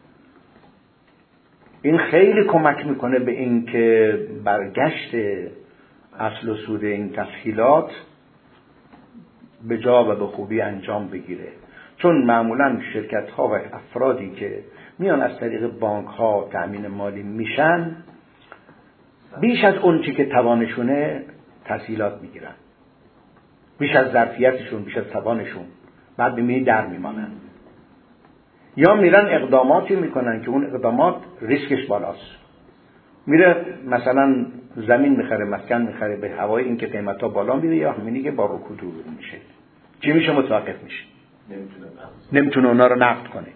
این خیلی کمک میکنه به این که برگشت اصل و سود این تسهیلات به جا و به خوبی انجام بگیره. چون معمولا شرکت ها و افرادی که میان از طریق بانک ها تأمین مالی میشن بیش از اون چی که توانشونه تسهیلات میگیرن، بیش از ظرفیتشون، بیش از توانشون، بعد میبینی در میمانن یا میرن اقداماتی میکنن که اون اقدامات ریسکش بالاست. میره مثلا زمین میخره، مسکن میخره، به هوای این که قیمتا بالا میره یا همینی که با رکود رو میشه. چی میشه؟ متوقف میشه، نمیتونه اونا رو نقد کنه.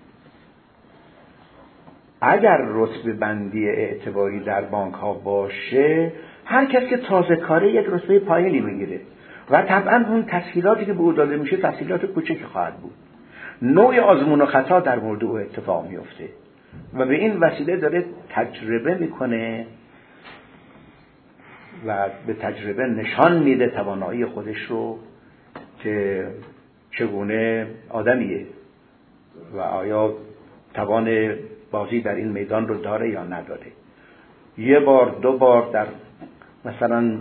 اگر رتبه بندی اعتباری در بانک ها باشه، هر کس که تازه کاره یک رتبه پایینی میگیره و طبعا اون تسهیلاتی که به او داده میشه تسهیلات کوچکی خواهد بود. نوع آزمون و خطا در مورد او اتفاق میفته و به این وسیله داره تجربه میکنه و به تجربه نشان میده توانایی خودش رو که چگونه آدمیه و آیا توان بازی در این میدان رو داره یا نداره. یه بار دو بار در مثلا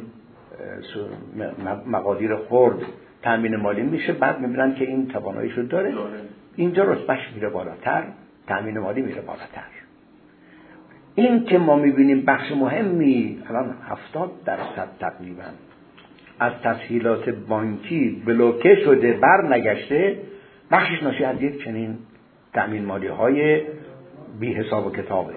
مقادیر خرد تأمین مالی میشه، بعد میبینن که این تواناییش رو داره، اینجا رتبهش میره بالاتر، تأمین مالی میره بالاتر. این که ما میبینیم بخش مهمی الان 70% تقریبا از تسهیلات بانکی بلوکه شده، بر نگشته، بخشش ناشی از یک چنین تأمین مالی های بی حساب و کتابه.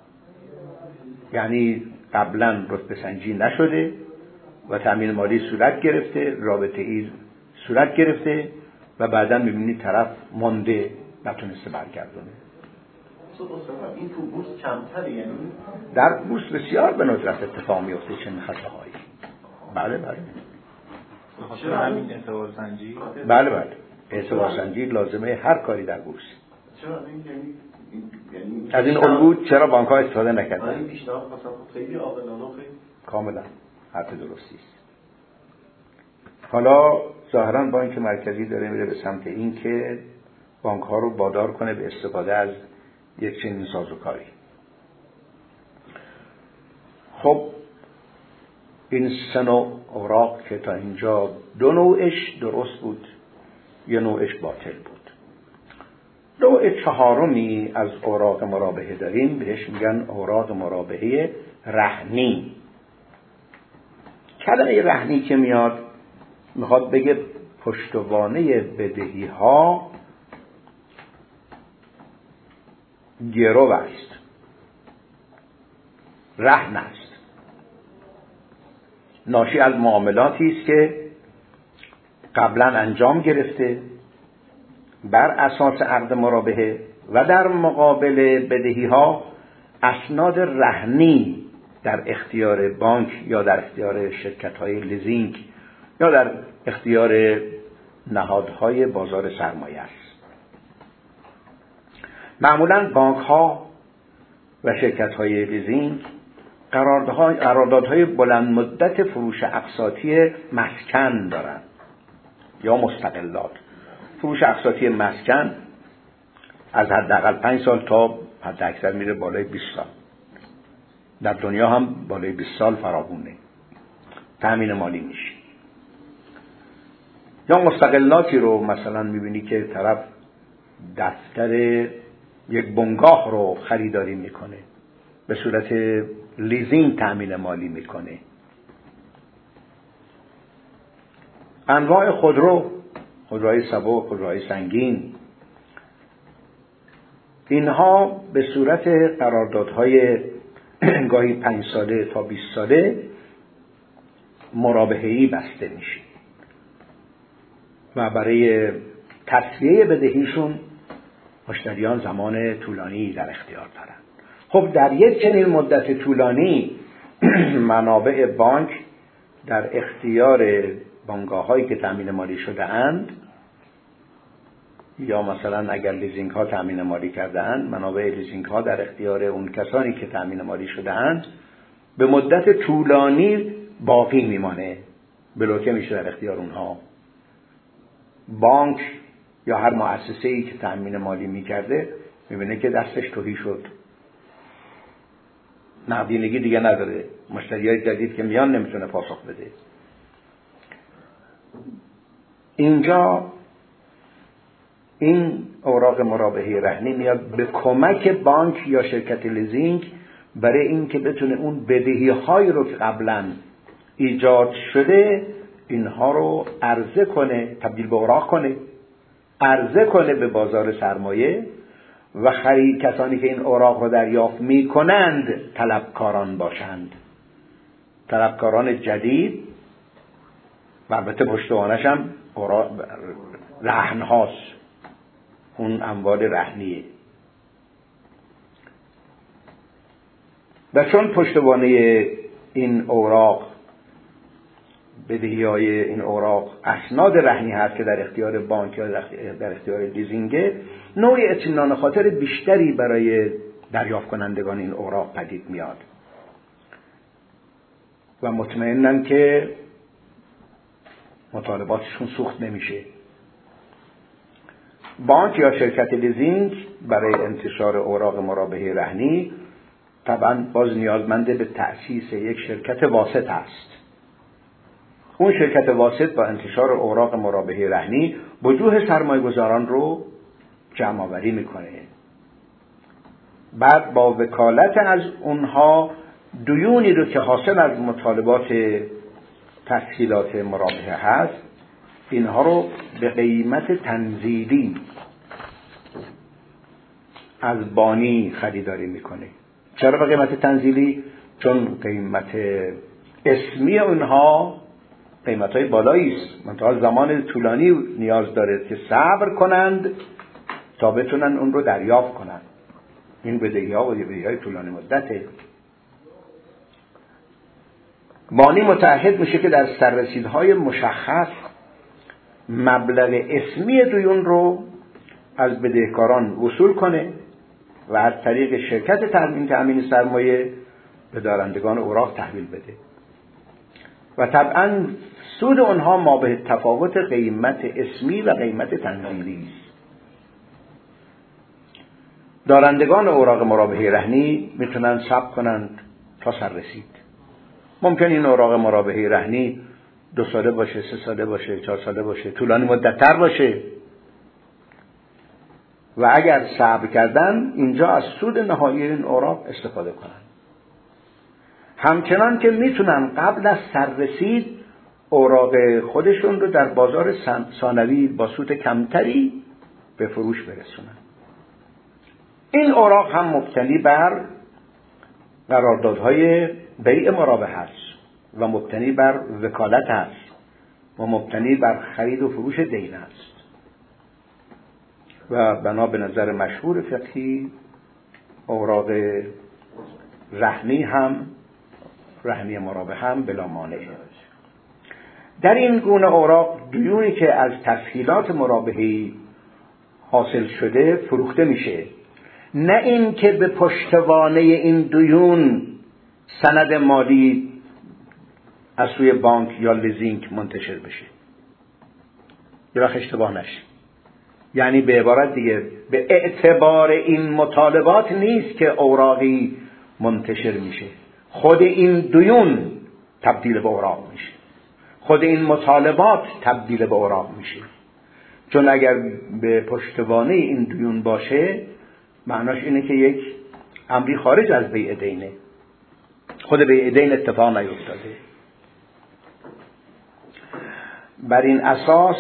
یعنی قبلا رتبه سنجی نشده و تأمین مالی صورت گرفته، رابطه ای صورت گرفته و بعدا میبینید طرف مانده، نتونسته برگردونه. این تو بورس کمتره؟ یعنی در بورس بسیار به ندرت اتفاق میفته چنین خطاهایی. بله بله. چرا همین اعتبار سنجی؟ بله بله. اعتبار سنجی لازمه هر کاری در بورس. چرا یعنی از این الگو چرا بانک ها استفاده نکردن؟ این پیشنهاد مثلا خیلی عاقلانه خیلی کاملا حرف درستی است. حالا ظاهرا بانک مرکزی داره میره به سمت این که بانک ها رو وادار کنه به استفاده از یک چنین سازوکاری. خب این سه نوع اوراق که تا اینجا دو نوعش درست بود، یه نوعش باطل بود. نوع چهارمی از اوراق مرابحه داریم، بهش میگن اوراق مرابحه رهنی. کلمه رهنی که میاد میخواد بگه پشتوانه بدهی ها گرو است، رهن است، ناشی از معاملاتی است که قبلا انجام گرفته بر اساس عقد مرابحه و در مقابل بدهی ها اسناد رهنی در اختیار بانک یا در اختیار شرکت های لیزینگ یا در اختیار نهادهای بازار سرمایه است. معمولاً بانک ها و شرکت های لیزینگ قراردادهای بلند مدت فروش اقساطی مسکن دارند یا مستقلات. فروش اقساطی مسکن از حداقل 5 سال تا حد اکثر میره بالای 20 سال. در دنیا هم بالای 20 سال فراوونه تأمین مالی میشه. یا مستقلاتی رو مثلا میبینی که طرف دفتر یک بنگاه رو خریداری میکنه، به صورت لیزینگ تأمین مالی میکنه. انواع خودروهای سبک، خودروهای سنگین، اینها به صورت قراردادهای گاهی 5 ساله تا 20 ساله مرابحه‌ای بسته میشه و برای تسویه بدهیشون مشتریان زمان طولانی در اختیار دارن. خب در یک چنین مدت طولانی منابع بانک در اختیار بانک‌هایی که تامین مالی شده اند، یا مثلا اگر لیزینگ ها تامین مالی کرده اند، منابع لیزینگ ها در اختیار اون کسانی که تامین مالی شده اند به مدت طولانی باقی میمانه، بلوکه میشه در اختیار اونها. بانک یا هر مؤسسه‌ای که تامین مالی میکرده میبینه که دستش تهی شد، نقدینگی دیگه نداره، مشتریای جدید که میان نمیتونه پاسخ بده. اینجا این اوراق مرابحه رهنی میاد به کمک بانک یا شرکت لیزینگ برای اینکه بتونه اون بدهی‌هایی رو که قبلا ایجاد شده اینها رو عرضه کنه، تبدیل به اوراق کنه، عرضه کنه به بازار سرمایه و کسانی که این اوراق رو دریافت میکنند طلبکاران باشند، طلبکاران جدید. و البته پشتوانش هم رهن هاست، اون اموال رهنیه. و چون پشتوانه این اوراق، بدهی‌های این اوراق اسناد رهنی هست که در اختیار بانک یا در اختیار لیزینگه، نوع اطمینان خاطر بیشتری برای دریافت کنندگان این اوراق پدید میاد و مطمئنن که مطالباتشون سوخت نمیشه. بانک یا شرکت لیزینگ برای انتشار اوراق مرابحه رهنی طبعا باز نیازمنده به تأسیس یک شرکت واسط است. اون شرکت واسط با انتشار اوراق مرابحه رهنی وجوه سرمایه‌گذاران رو جمع آوری میکنه، بعد با وکالت از اونها دیونی رو که حاصل از مطالبات تسهیلات مرابحه هست اینها رو به قیمت تنزیلی از بانی خریداری میکنه. چرا به قیمت تنزیلی؟ چون قیمت اسمی اونها قیمت‌های بالایی است، منتها زمان طولانی نیاز داره که صبر کنند تا بتونن اون رو دریافت کنند. این بدهی‌ها و بدهی‌های طولانی مدته. بانی متعهد میشه که در سررسیدهای مشخص مبلغ اسمی دیون رو از بدهکاران وصول کنه و از طریق شرکت تأمین سرمایه به دارندگان اوراق تحویل بده و طبعاً سود اونها مابه تفاوت قیمت اسمی و قیمت تنزیلی است. دارندگان اوراق مرابحه رهنی میتونن ثبت کنند تا سررسید. ممکن این اوراق مرابحه رهنی 2 ساله باشه، 3 ساله باشه، 4 ساله باشه، طولانی مدت‌تر باشه و اگر صبر کردن اینجا از سود نهایی این اوراق استفاده کنن. همچنان که میتونن قبل از سررسید اوراق خودشون رو در بازار ثانوی با سود کمتری به فروش برسونن. این اوراق هم مبتنی بر قراردادهای بیع مرابحه است و مبتنی بر وکالت است و مبتنی بر خرید و فروش دین است و بنا به نظر مشهور فقهی اوراق رهنی هم رهنی مرابحه هم بلا مانعه. در این گونه اوراق دیونی که از تسهیلات مرابحه‌ای حاصل شده فروخته میشه، نه این که به پشتوانه این دیون سند مالی از سوی بانک یا لیزینگ منتشر بشه. یه وقت اشتباه نشه. یعنی به عبارت دیگه به اعتبار این مطالبات نیست که اوراقی منتشر میشه، خود این دیون تبدیل به اوراق میشه، خود این مطالبات تبدیل به اوراق میشه. چون اگر به پشتوانه این دیون باشه معناش اینه که یک امری خارج از بیع دینه، خود بیع دین اتفاق نیفتاده. بر این اساس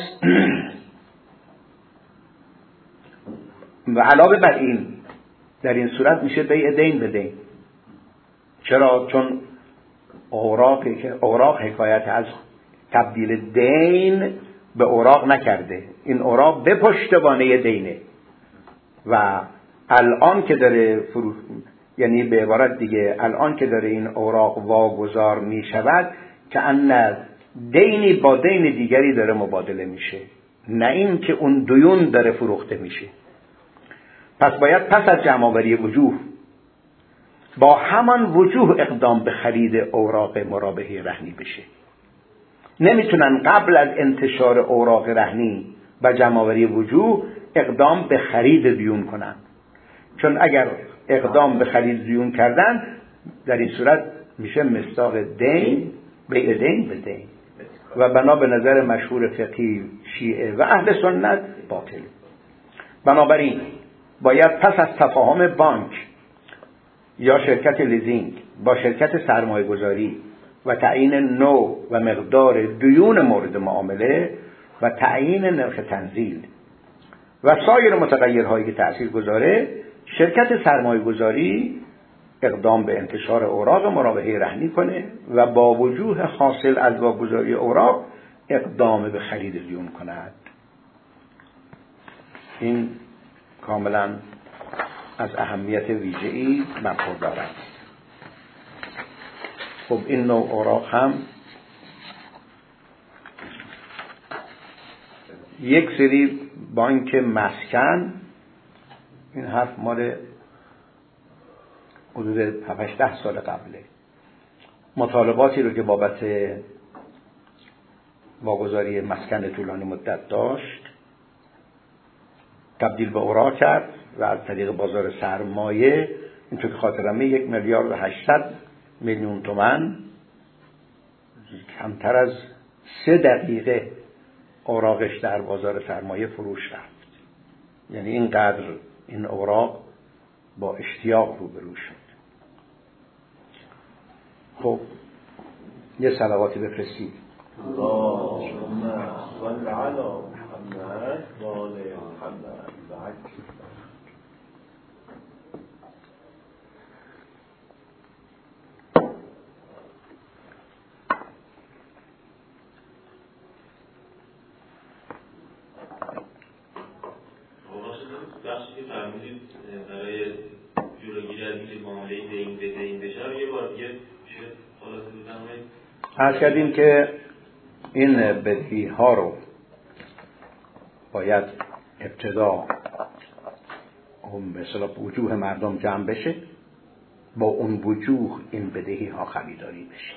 و علاوه بر این در این صورت میشه بیع دین به دین. چرا؟ چون اوراق حکایت از تبدیل دین به اوراق نکرده، این اوراق به پشتوانه دینه و الان که داره یعنی به عبارت دیگه الان که داره این اوراق واگذار می شود که ان دینی با دین دیگری داره مبادله میشه، نه این که اون دیون داره فروخته میشه. پس باید پس از جمع‌آوری وجوه با همان وجوه اقدام به خرید اوراق مرابحه رهنی بشه. نمیتونن قبل از انتشار اوراق رهنی و جمع‌آوری وجوه اقدام به خرید دیون کنن، چون اگر اقدام به خرید دیون کردن در این صورت میشه مصداق دین بیع دین به دین و بنا به نظر مشهور فقهی شیعه و اهل سنت باطل. بنابراین باید پس از تفاهم بانک یا شرکت لیزینگ با شرکت سرمایه گذاری و تعیین نوع و مقدار دیون مورد معامله و تعیین نرخ تنزیل و سایر متغیرهایی که تأثیر گذاره، شرکت سرمایه گذاری اقدام به انتشار اوراق مرابحه رهنی کنه و با وجوه حاصل از واگذاری اوراق اقدام به خرید دیون کند. این کاملا از اهمیت ویژه‌ای برخوردار است. خب این نوع اوراق هم یک سری بانک مسکن، این حرف مال حدود 7-8 سال قبله، مطالباتی رو که بابت واگذاری مسکن طولانی مدت داشت تبدیل به اوراق کرد و از طریق بازار سرمایه، اینطور که خاطرمه 1,800,000,000 تومان کمتر از 3 دقیقه اوراقش در بازار سرمایه فروش رفت. یعنی اینقدر این اوراق با اشتیاق روبرو شد. خب یه صلواتی بفرستید. اللهم صل علی محمد و آل محمد. بخشی که فرمودید برای جلوگیری از اینکه معامله دین به دین بشه یه بار دیگه میشه خلاصه بفرمایید؟ عرض کردیم که این بدهی ها رو باید ابتدا هم به اصطلاح وجوه مردم جمع بشه، با اون وجوه این بدهی ها خریداری بشه،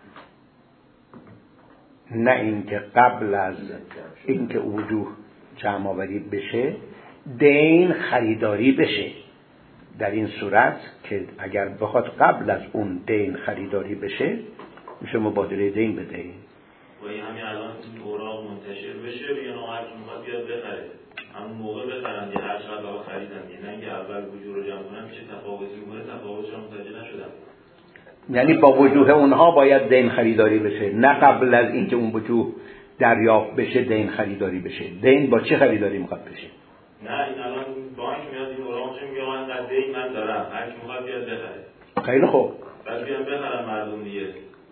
نه اینکه قبل از اینکه وجوه جمع آوری بشه دین خریداری بشه. در این صورت که اگر بخواد قبل از اون دین خریداری بشه میشه مبادله دین به دین. و این همین الان این اوراق منتشر بشه یا نه هر کی میخواد بیاد بخره همون موقع بخرن یا هر چقدر آقا خریدن، نه اینکه اول وجوه رو جمع کنن میشه تفاوتی میکنه، تفاوتش رو متوجه نشدم. یعنی با وجوه اونها باید دین خریداری بشه، نه قبل از اینکه اون وجوه دریافت بشه دین خریداری بشه. دین با چه خریداری میخواد بشه؟ نه این الان بانک میاد این اوراقش میگه من در دین من دارم، هر کی میخواد بیاد بخره. خیلی خوب. بعد بیان بخرن مردم دیگه.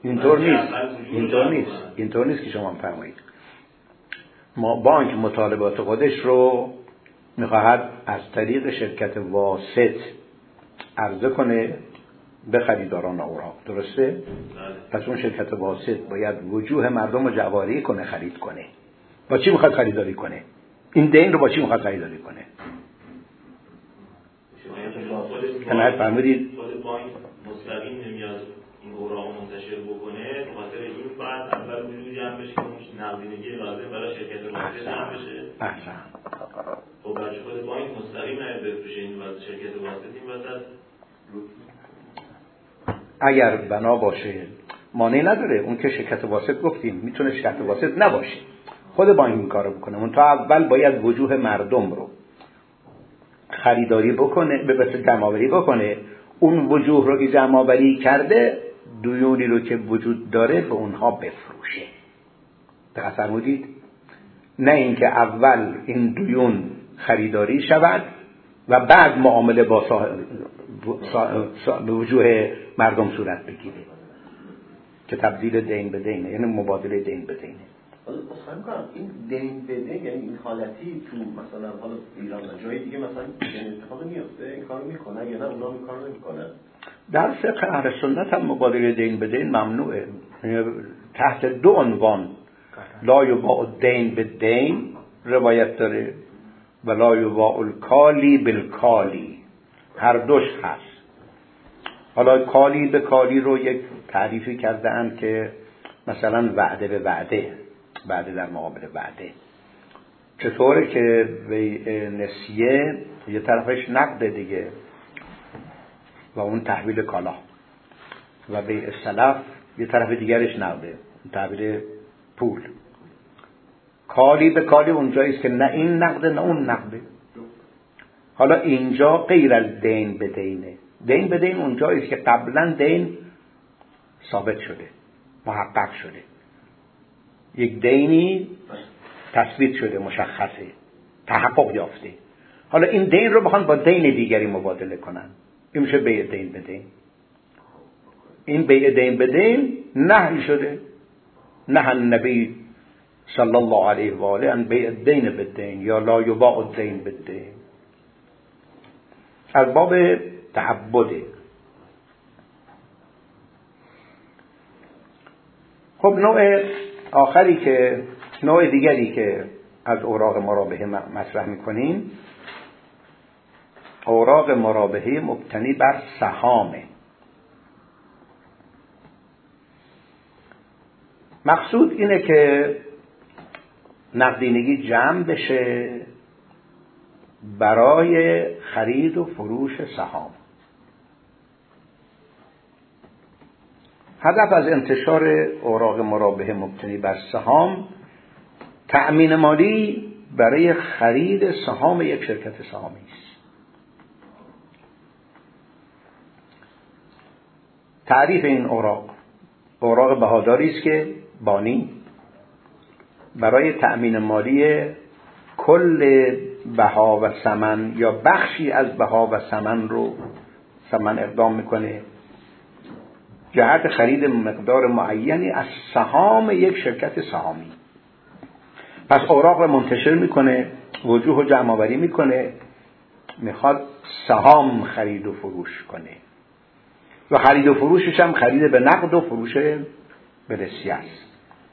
اینطور نیست که شما میفرمایید. ما بانک مطالبات خودش رو میخواهد از طریق شرکت واسط عرضه کنه به خریداران اوراق، درسته؟ پس اون شرکت واسط باید وجوه مردم رو جواری کنه، خرید کنه. با چی میخواد خریداری کنه؟ این دین رو با چی میخواد خریداری کنه؟ تنهایت فرمودید خود بانک مستقیم نمیاد این اوراق منتشر بکنه، بخاطر این بعد اول وجود جمع بشه که اون نقدینگی لازم برای شرکت واسط جمع بشه. احسن. خب برای خود بانک مستقیم نمیاد بفروشه این واسط شرکت واسط این واسط اگر بنا باشه مانع نداره. اون که شرکت واسط گفتیم میتونه شرکت واسط نباشه، خود بانک این کارو بکنه. اون تا اول باید وجوه مردم رو خریداری بکنه، به واسه جمع‌آوری بکنه. اون وجوه رو که جمع‌آوری کرده دیونی رو که وجود داره به اونها بفروشه. دقیق فرمودید؟ نه اینکه اول این دیون خریداری شود و بعد معامله با به وجوه مردم صورت بگیره که تبدیل دین به دینه، یعنی مبادله دین به دینه. حالا اصلا میکنم این دین به دین، یعنی این حالتی تو مثلا حالا ایران جای دیگه مثلا این اتفاق میفته، این کارو میکنه یا نه اونا این کارو نمیکنن؟ در فقه اهل سنت هم مبادله دین به دین ممنوعه، تحت دو عنوان لا یباع الدین بالدین روایت داره و لا یباع الکالی بالکالی، هر دوش هست. حالا کالی به کالی رو یک تعریفی کرده اند که مثلا وعده به وعده، وعده در مقابل وعده. چطوره که بیع نسیه یه طرفش نقده دیگه و اون تحویل کالا، و بیع سلف یه طرف دیگرش نقده، تحویل پول. کالی به کالی اونجاییست که نه این نقده نه اون نقده. حالا اینجا غیر از دین به دینه. دین به دین اونجاییست که قبلا دین ثابت شده، محقق شده، یک دینی تثبیت شده، مشخصه، تحقق یافته. حالا این دین رو بخوان با دین دیگری مبادله کنن، این میشه بیع دین به دین. این بیع دین به دین نهی شده، نه النبی صلی الله علیه و آله ان بیع دین به دین یا لا یباع الدین به دین، از باب تعبده. خب نوع دیگری که از اوراق مرابحه مطرح میکنیم، اوراق مرابحه مبتنی بر سهامه. مقصود اینه که نقدینگی جمع بشه برای خرید و فروش سهام. هدف از انتشار اوراق مرابحه مبتنی بر سهام تأمین مالی برای خرید سهام یک شرکت سهامی است. تعریف این اوراق بهاداری است که بانی برای تأمین مالی کل بها و ثمن یا بخشی از بها و ثمن اقدام میکنه جهت خرید مقدار معینی از سهام یک شرکت سهامی. پس اوراق رو منتشر میکنه، وجوه و جمع آوری میکنه، میخواد سهام خرید و فروش کنه و خرید و فروشش هم خرید به نقد و فروش به نسیه است.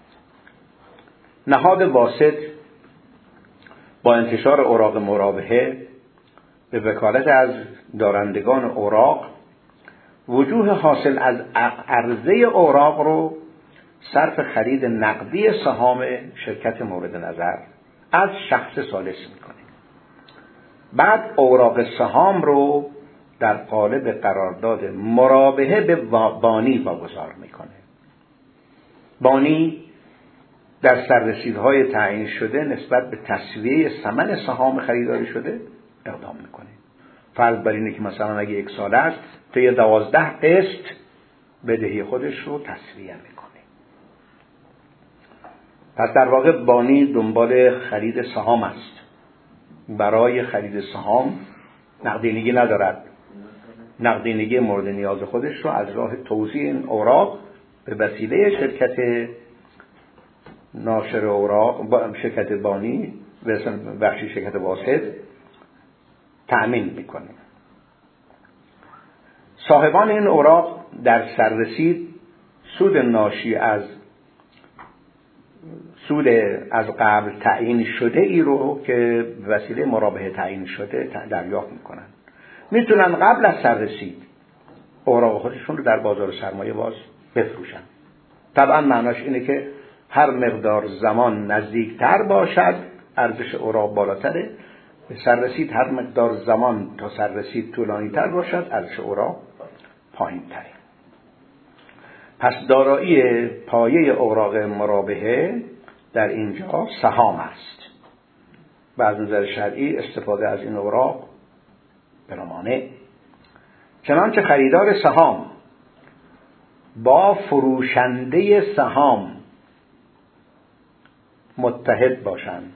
نهاد واسط با انتشار اوراق مرابحه به وکالت از دارندگان اوراق وجوه حاصل از عرضه اوراق رو صرف خرید نقدی سهام شرکت مورد نظر از شخص ثالث میکنه. بعد اوراق سهام رو در قالب قرارداد مرابحه به بانی واگذار میکنه. بانی در سررسیدهای تعیین شده نسبت به تسویه ثمن سهام خریداری شده اقدام میکنه. فرض بر اینه که مثلا اگه 1 سال است طی 12 قسط بدهی خودش رو تسویه میکنه. پس در واقع بانی دنبال خرید سهام است. برای خرید سهام نقدینگی ندارد. نقدینگی مورد نیاز خودش رو از راه توزیع این اوراق به وسیله شرکت ناشر اوراق، شرکت بانی بخشی شرکت واسط تأمین میکنه. صاحبان این اوراق در سررسید سود ناشی از قبل تعیین شده ای رو که وسیله مرابحه تعیین شده دریافت میکنن. میتونن قبل از سررسید اوراق خودشون رو در بازار سرمایه باز بفروشن. طبعا معناش اینه که هر مقدار زمان نزدیکتر باشد ارزش اوراق بالاتره، به سررسید هر مقدار زمان تا سررسید طولانی تر باشد ارزش اوراق پایین تره. پس دارایی پایه اوراق مرابحه در اینجا سهام است و از نظر شرعی استفاده از این اوراق بلا مانع. چنانچه خریدار سهام با فروشنده سهام متحد باشند،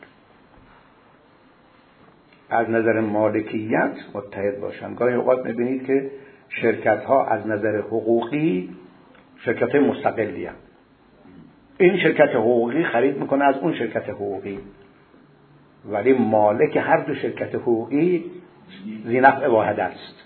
از نظر مالکیت متحد باشند. گاهی اوقات می‌بینید که شرکت‌ها از نظر حقوقی شرکت‌های مستقلی هستند، این شرکت حقوقی خرید میکنه از اون شرکت حقوقی، ولی مالک هر دو شرکت حقوقی ذینفع واحد است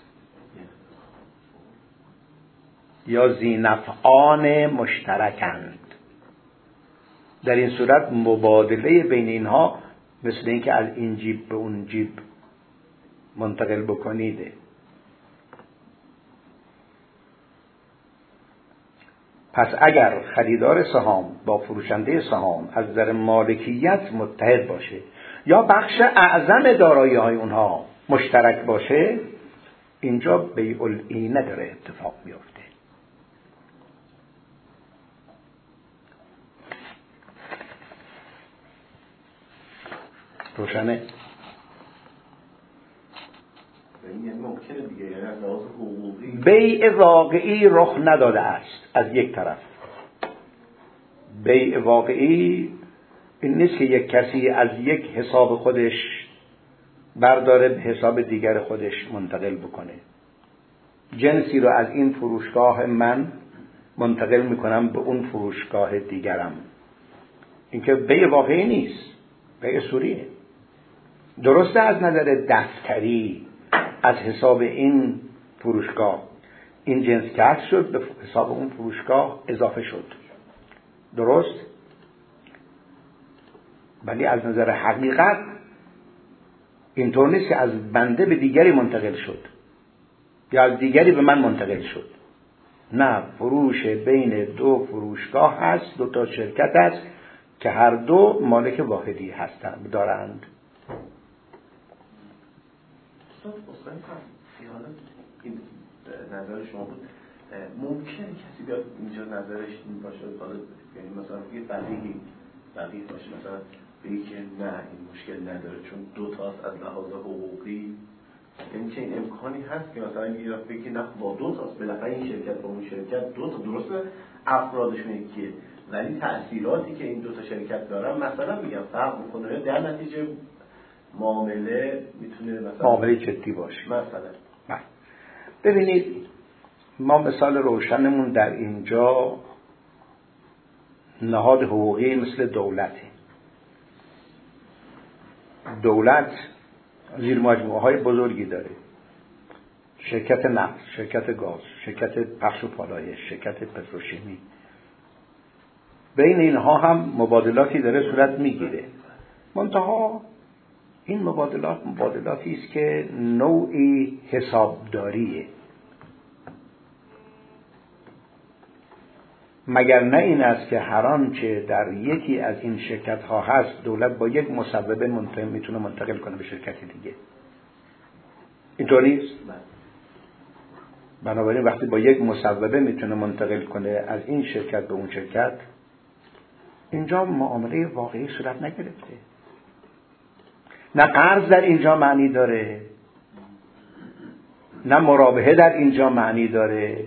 یا ذینفعان مشترکند. در این صورت مبادله بین اینها مثل اینکه از این جیب به اون جیب منتقل بکنیده. پس اگر خریدار سهام با فروشنده سهام از نظر مالکیت متحد باشه یا بخش اعظم دارایی‌های اونها مشترک باشه، اینجا بیع العینه داره اتفاق میفته. روشنه؟ ممکنه دیگه، یعنی از لحاظ حقوقی بیع واقعی رخ نداده است از یک طرف. بیع واقعی این نیست که یک کسی از یک حساب خودش برداره به حساب دیگر خودش منتقل بکنه. جنسی رو از این فروشگاه من منتقل میکنم به اون فروشگاه دیگرم. این که بیع واقعی نیست، بیع صوریه. درسته از نظر دفتری از حساب این فروشگاه این جنس کسب شد، به حساب اون فروشگاه اضافه شد، درست؟ ولی از نظر حقیقت اینطور نیست که از بنده به دیگری منتقل شد یا از دیگری به من منتقل شد. نه، فروش بین دو فروشگاه هست، دو تا شرکت هست که هر دو مالک واحدی هستند دارند. این نظر شما بود. ممکنه کسی بیاد اینجا نظرش این باشه، یعنی مثلا یه بدیهی باشه، مثلا بگی که نه این مشکل نداره چون دو تاست از لحاظ حقوقی. یعنی چه این امکانی هست که مثلا یه بگی نه با دو تاست، بالاخره این شرکت با اون شرکت دو تا، درسته افرادشون یکیه ولی تأثیراتی که این دو تا شرکت دارن مثلا میگم فرق میکنه، در نتیجه معامله میتونه مثلا معامله جدی باشه. مثلا ببینید ما مثال روشنمون در اینجا نهاد حقوقی مثل دولته. دولت زیر مجموعه های بزرگی داره، شرکت نفت، شرکت گاز، شرکت پخش و پالایش، شرکت پتروشیمی. بین اینها هم مبادلاتی داره صورت میگیره، منتها این مبادلاتی است که نوعی حسابداریه، مگر نه این است که هر آنچه در یکی از این شرکت ها هست دولت با یک مصوبه میتونه منتقل کنه به شرکت دیگه. اینطور نیست؟ بنابراین وقتی با یک مصوبه میتونه منتقل کنه از این شرکت به اون شرکت، اینجا معامله واقعی صورت نگرفته. نه قرض در اینجا معنی داره، نه مرابحه در اینجا معنی داره،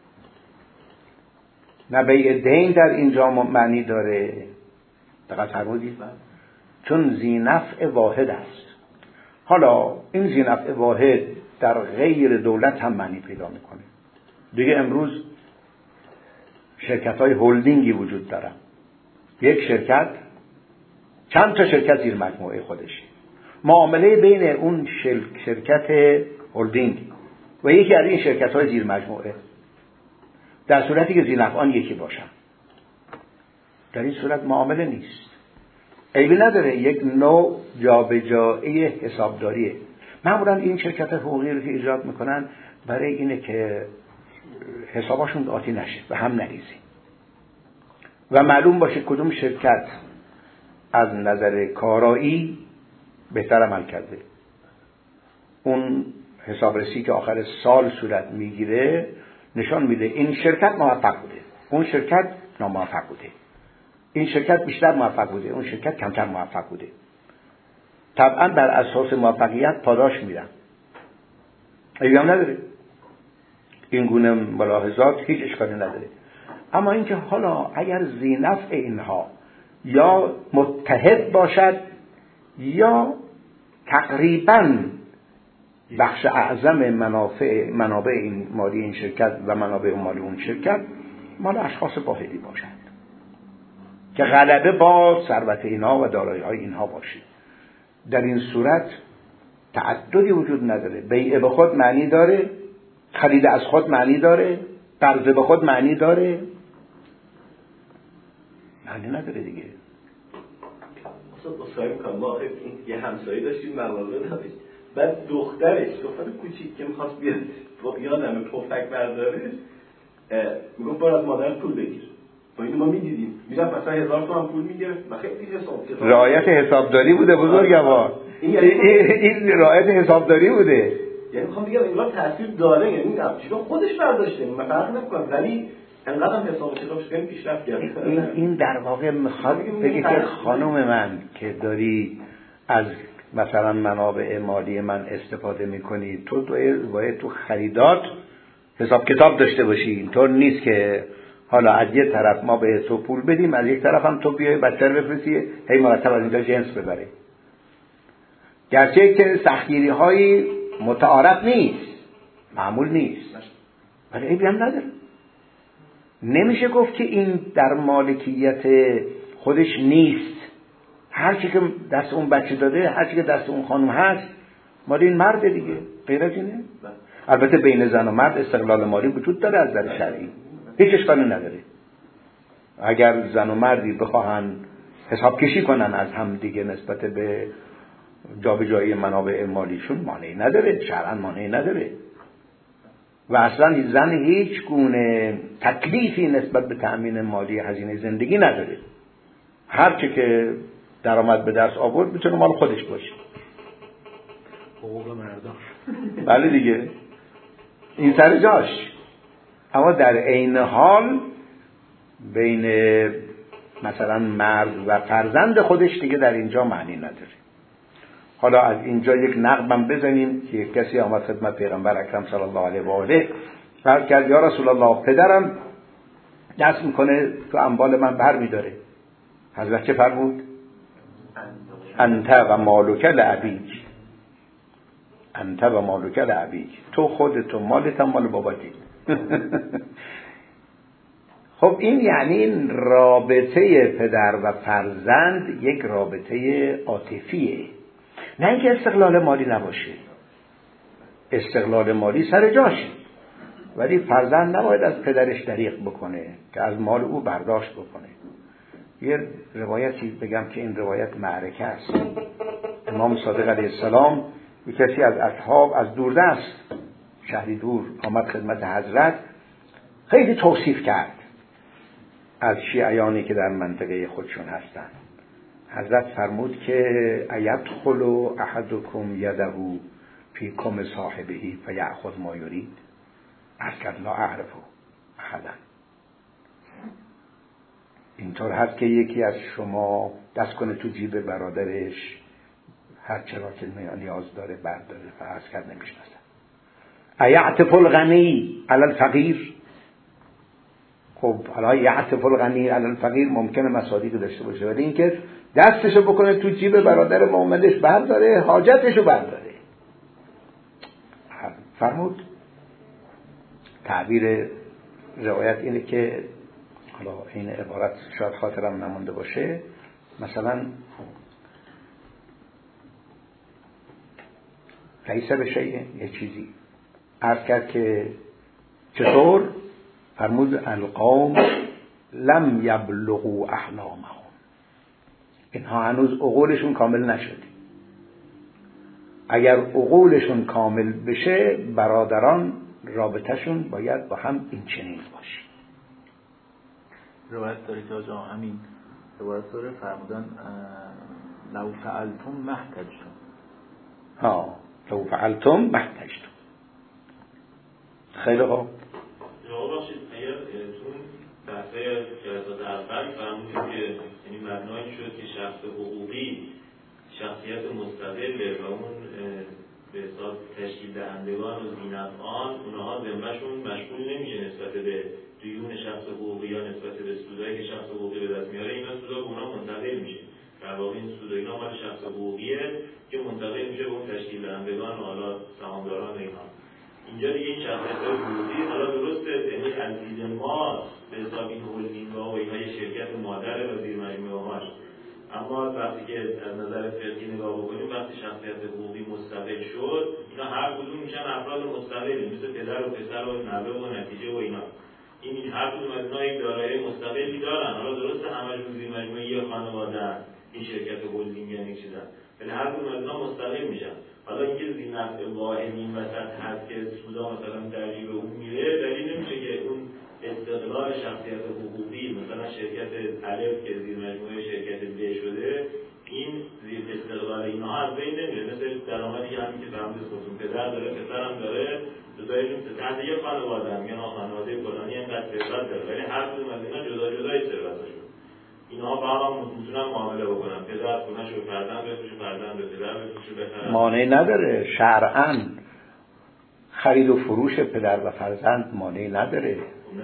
نه بیع دین در اینجا معنی داره. دقیق فرمودید؟ چون ذینفع واحد است. حالا این ذینفع واحد در غیر دولت هم معنی پیدا میکنه. دیگه امروز شرکت‌های هولدینگی وجود دارن. یک شرکت چند تا شرکت زیر مجموعه خودشه. معامله بین اون شرکت هولدینگ و یکی از این شرکت‌های زیر مجموعه در صورتی که ذینفعان یکی باشن، در این صورت معامله نیست. عیبی نداره، یک نوع جابجایی حسابداریه. معمولا این شرکت حقوقی رو که ایجاد میکنن برای اینه که حساباشون آتی نشه و هم نریزه و معلوم باشه کدوم شرکت از نظر کارایی بهتر عمل کرده. اون حسابرسی که آخر سال صورت میگیره نشان میده این شرکت موفق بوده، اون شرکت ناموفق بوده، این شرکت بیشتر موفق بوده، اون شرکت کمتر موفق بوده. طبعا بر اساس موفقیت پاداش میدن، عیبی هم نداره، این گونه ملاحظات هیچ اشکالی نداره. اما اینکه حالا اگر ذینفع اینها یا متحد باشد یا تقریباً بخش اعظم منابع این مالی این شرکت و منابع مالی اون شرکت مال اشخاص واحدی باشند، که غلبه با ثروت اینها و دارایی‌های اینها باشه. در این صورت تعددی وجود نداره. بیع به خود معنی داره، خرید از خود معنی داره، قرض به خود معنی داره، معنی نداره دیگه. اصلا میکنم ما یه همسایی داشتیم مغازه داشت، بعد دختر کوچیک که میخواست بیاد یادمه پفک برداره، میگفت باید از مادر پول بگیر. با اینو ما میدیدیم میرفت مثلا 1000 تومان پول میگرفت و خیلی حساب کتاب رعایت حسابداری بوده بزرگوار. این رعایت حسابداری بوده. یعنی میخوام بگم انگار تاثیر داره، یعنی چیزا خودش برداشته من فرق نمیکنه، ولی انقدر هم حساب کتابش خیلی پیشرفت کرده. این در واقع میخواد بگه که خانم من که داری از مثلا منابع مالی من استفاده میکنی، تو باید تو خریدات حساب کتاب داشته باشی. اینطور نیست که حالا از یک طرف ما به تو پول بدیم، از یک طرف هم تو بیای بچه رو بفرستی هی مرتب از اینجا جنس ببره. گرچه که سختگیری های متعارف نیست، معمول نیست، ولی عیبی هم نداره. نمیشه گفت که این در مالکیت خودش نیست. هر چی که دست اون بچه داده، هر چی که دست اون خانم هست مال این مرد دیگه، غیر از اینه. البته بین زن و مرد استقلال مالی وجود داره از نظر شرعی، هیچ اشکالی نداره. اگر زن و مردی بخواهن حساب کشی کنن از هم دیگه نسبت به جابجایی منابع مالیشون، مانعی نداره، شرعاً مانعی نداره. و اصلا زن هیچ گونه تکلیفی نسبت به تأمین مالی هزینه زندگی نداره. هر چی که درآمد به دست آورد میتونه مال خودش باشه. حقوق مردم. بله دیگه، این سر جاش. اما در عین حال بین مثلا مرد و فرزند خودش دیگه در اینجا معنی نداره. حالا از اینجا یک نقبم بزنیم که کسی آمد خدمت پیغمبر اکرم صلی الله علیه و آله فرض کرد یا رسول الله پدرم دست میکنه تو اموال من بر میداره. حضرت چه فرمود؟ انت و مالک لابیک، انت و مالک لابیک، تو خودت و مالت هم مال باباتی. خب این یعنی رابطه پدر و فرزند یک رابطه عاطفیه، نه اینکه استقلال مالی نباشه. استقلال مالی سر جاشه، ولی فرزند نباید از پدرش دریغ بکنه که از مال او برداشت بکنه. یه روایتی بگم که این روایت معرکه است. امام صادق علیه السلام یک کسی از اصحاب از دوردست، شهری دور، آمد خدمت حضرت، خیلی توصیف کرد از شیعیانی که در منطقه خودشون هستند. حضرت فرمود که ایدخل احدکم یده فی کم صاحبه فیأخذ ما یرید، اصلا لا اعرف احدا. اینطور هست که یکی از شما دست کنه تو جیب برادرش هر چرا که نیاز داره برداره، فرض کرد نمیشناسه. ایعطف الغنی علی الفقیر. خب حالا یعطف الغنی علی الفقیر ممکنه مصادیق داشته باشه، ولی اینکه دستشو بکنه تو جیب برادر مومنش برداره، حاجتشو برداره. فرمود تعبیر روایت اینه که حالا این عبارت شاید خاطرم نمونده باشه، مثلا لیس بشیء، یه چیزی عرض کرد که چطور؟ فرمود القوم لم یبلغوا احلامهم، اینها هنوز عقولشون کامل نشده. اگر عقولشون کامل بشه برادران رابطهشون باید با هم این چنین باشه. روایت داره که آجا همین روایت داره فرمودن لو فعلتم محتجتم. لو فعلتم محتجتم. خیلی خوب. جواب باشید اگر تون بحثه جلسات اول فرمودید که یعنی مبنایی شد که شخص حقوقی شخصیت مستقله و اون به حساب تشکیل دهندگان و ذینفعان اونها ذمه‌شون مشغول نمیشه نسبت به دیون شخص حقوقی یا نسبت به سودایی که شخص حقوقی به دست میاره، اینا سودا به اونها منتقل میشه. در واقع این سودا اینا مال شخص حقوقیه که منتقل میشه به اون تشکیل دهندگان و حالا سهامداران اینها. اینجا دیگه این شخصیت حقوقی حالا درسته، یعنی از دید ما به حساب این هولدینگ‌ها و اینا یه شرکت مادر و زیر مجموعه‌هاش. اما وقتی که از نظر فقهی نگاه بکنیم، وقتی شخصیت حقوقی مستقل شد، اینا هر کدوم میشن افراد مستقلی، مثل پدر و پسر و نوه و نتیجه و اینا. این هر کدوم از اینا یک دارایی مستقلی دارن. حالا درسته همشون زیر مجموعه یه خانواده هست، این شرکت هلدینگ یعنی چیزا، ولی هر کدوم از اینا مستقل میشن. حالا اینکه ذینفع واحد این وسط هست که سودا مثلا در جیب اون میره، دلیل نمیشه که اون استقلال شخصیت حقوقی مثلا شرکت الف که زیر مجموعه شرکت ب شده، این زیر استقلال اینها از بین نمیره. مثل درآمدی همین که فهمید خودتون پدر داره، پسرم داره، دوتایشون تحت یک خانواده هم، میگن خانواده فلانی اینقدر ثروت داره، ولی هر کدوم از اینا جدا جدای ثروتشون. اینها با هم میتونن معامله بکنن، پدر خونه‌شو به فرزند بفروشه، فرزند به پدر بفروشه، بخره. مانع نداره شرعاً خرید و فروش پدر و فرزند مانع نداره.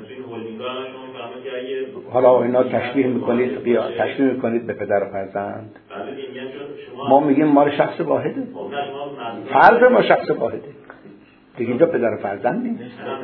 حالا اینا تشبیه میکنید به پدر و فرزند. ما میگیم مال شخص واحده، فرض ما شخص واحده دیگه، اینجا پدر و فرزند نیست.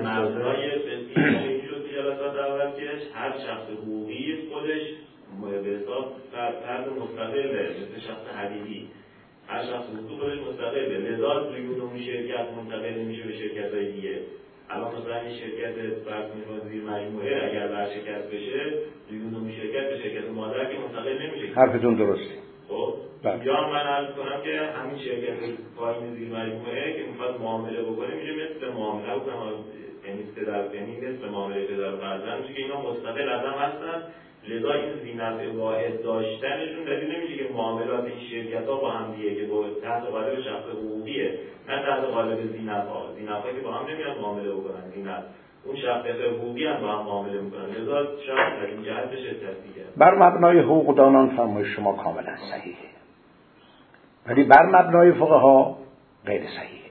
هر شخص حقوقی خودش به حساب فرد مستقله، مثل شخص حقیقی هر شخص حقوقی خودش مستقله، لذا دیون اون شرکت منتقل نمیشه به شرکت‌های دیگه. الان مثلا این شرکت فرض می‌کنید زیر مجموعه اگر ورشکست بشه، دیون اون شرکت به شرکت مادر که منتقل نمیشه. حرفتون درسته. خب یا من عرض کنم که همین شرکت پایین زیر مجموعه که میخواد معامله بکنه میشه مثل معامله یعنی مثل معامله پدر و فرزند میشه که اینا مستقل از هم هستن. لذا این ذینفع واحد داشتنشون دلیل نمیشه که معاملات این شرکت‌ها با هم دیگه که با تحت قالب شخص حقوقیه، نه تحت قالب ذینفع‌ها که با هم نمیاد معامله بکنن. ذینفع اون شخصیت حقوقی هم با هم معامله میکنن. لذا شاید در این جهت بشه تصدیق کرد. بر مبنای حقوقدانان فرمایش شما کاملا صحیحه، ولی بر مبنای فقها غیر صحیحه،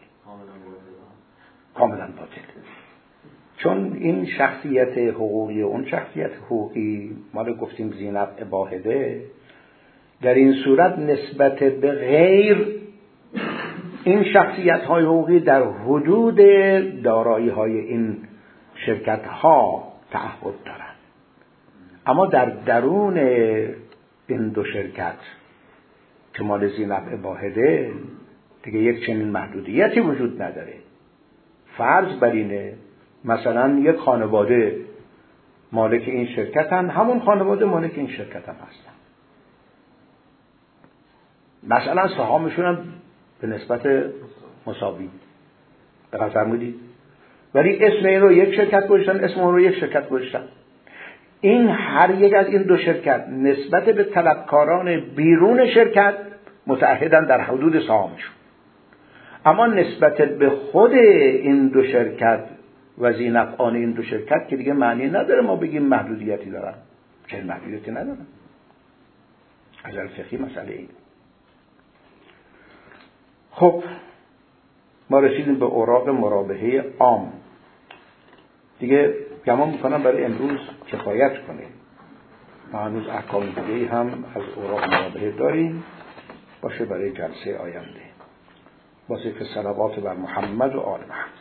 کاملا باطل. چون این شخصیت حقوقی و اون شخصیت حقوقی مال گفتیم ذینفع واحده، در این صورت نسبت به غیر این شخصیت های حقوقی در حدود دارایی های این شرکت ها تعهد دارند، اما در درون این دو شرکت که مال ذینفع واحده دیگه یک چنین محدودیتی وجود نداره. فرض بر اینه مثلا یک خانواده مالک این شرکت هم، همون خانواده مالک این شرکت هم هستن، مثلا سهامشون هم به نسبت مساوی به نظر میدید، ولی اسم این رو یک شرکت گذاشتن، اسم اون رو یک شرکت گذاشتن. این هر یک از این دو شرکت نسبت به طلبکاران بیرون شرکت متعهدن در حدود سهامشون، اما نسبت به خود این دو شرکت و ذینفعان این دو شرکت که دیگه معنی نداره ما بگیم محدودیتی دارن، چه محدودیتی ندارن. از فقهی مسئله این. خب ما رسیدیم به اوراق مرابحه عام دیگه. گمان میکنم برای امروز کفایت کنه. ما هنوز احکام دیگه هم از اوراق مرابحه داریم، باشه برای جلسه آینده. واسه صلوات بر محمد و آل محمد.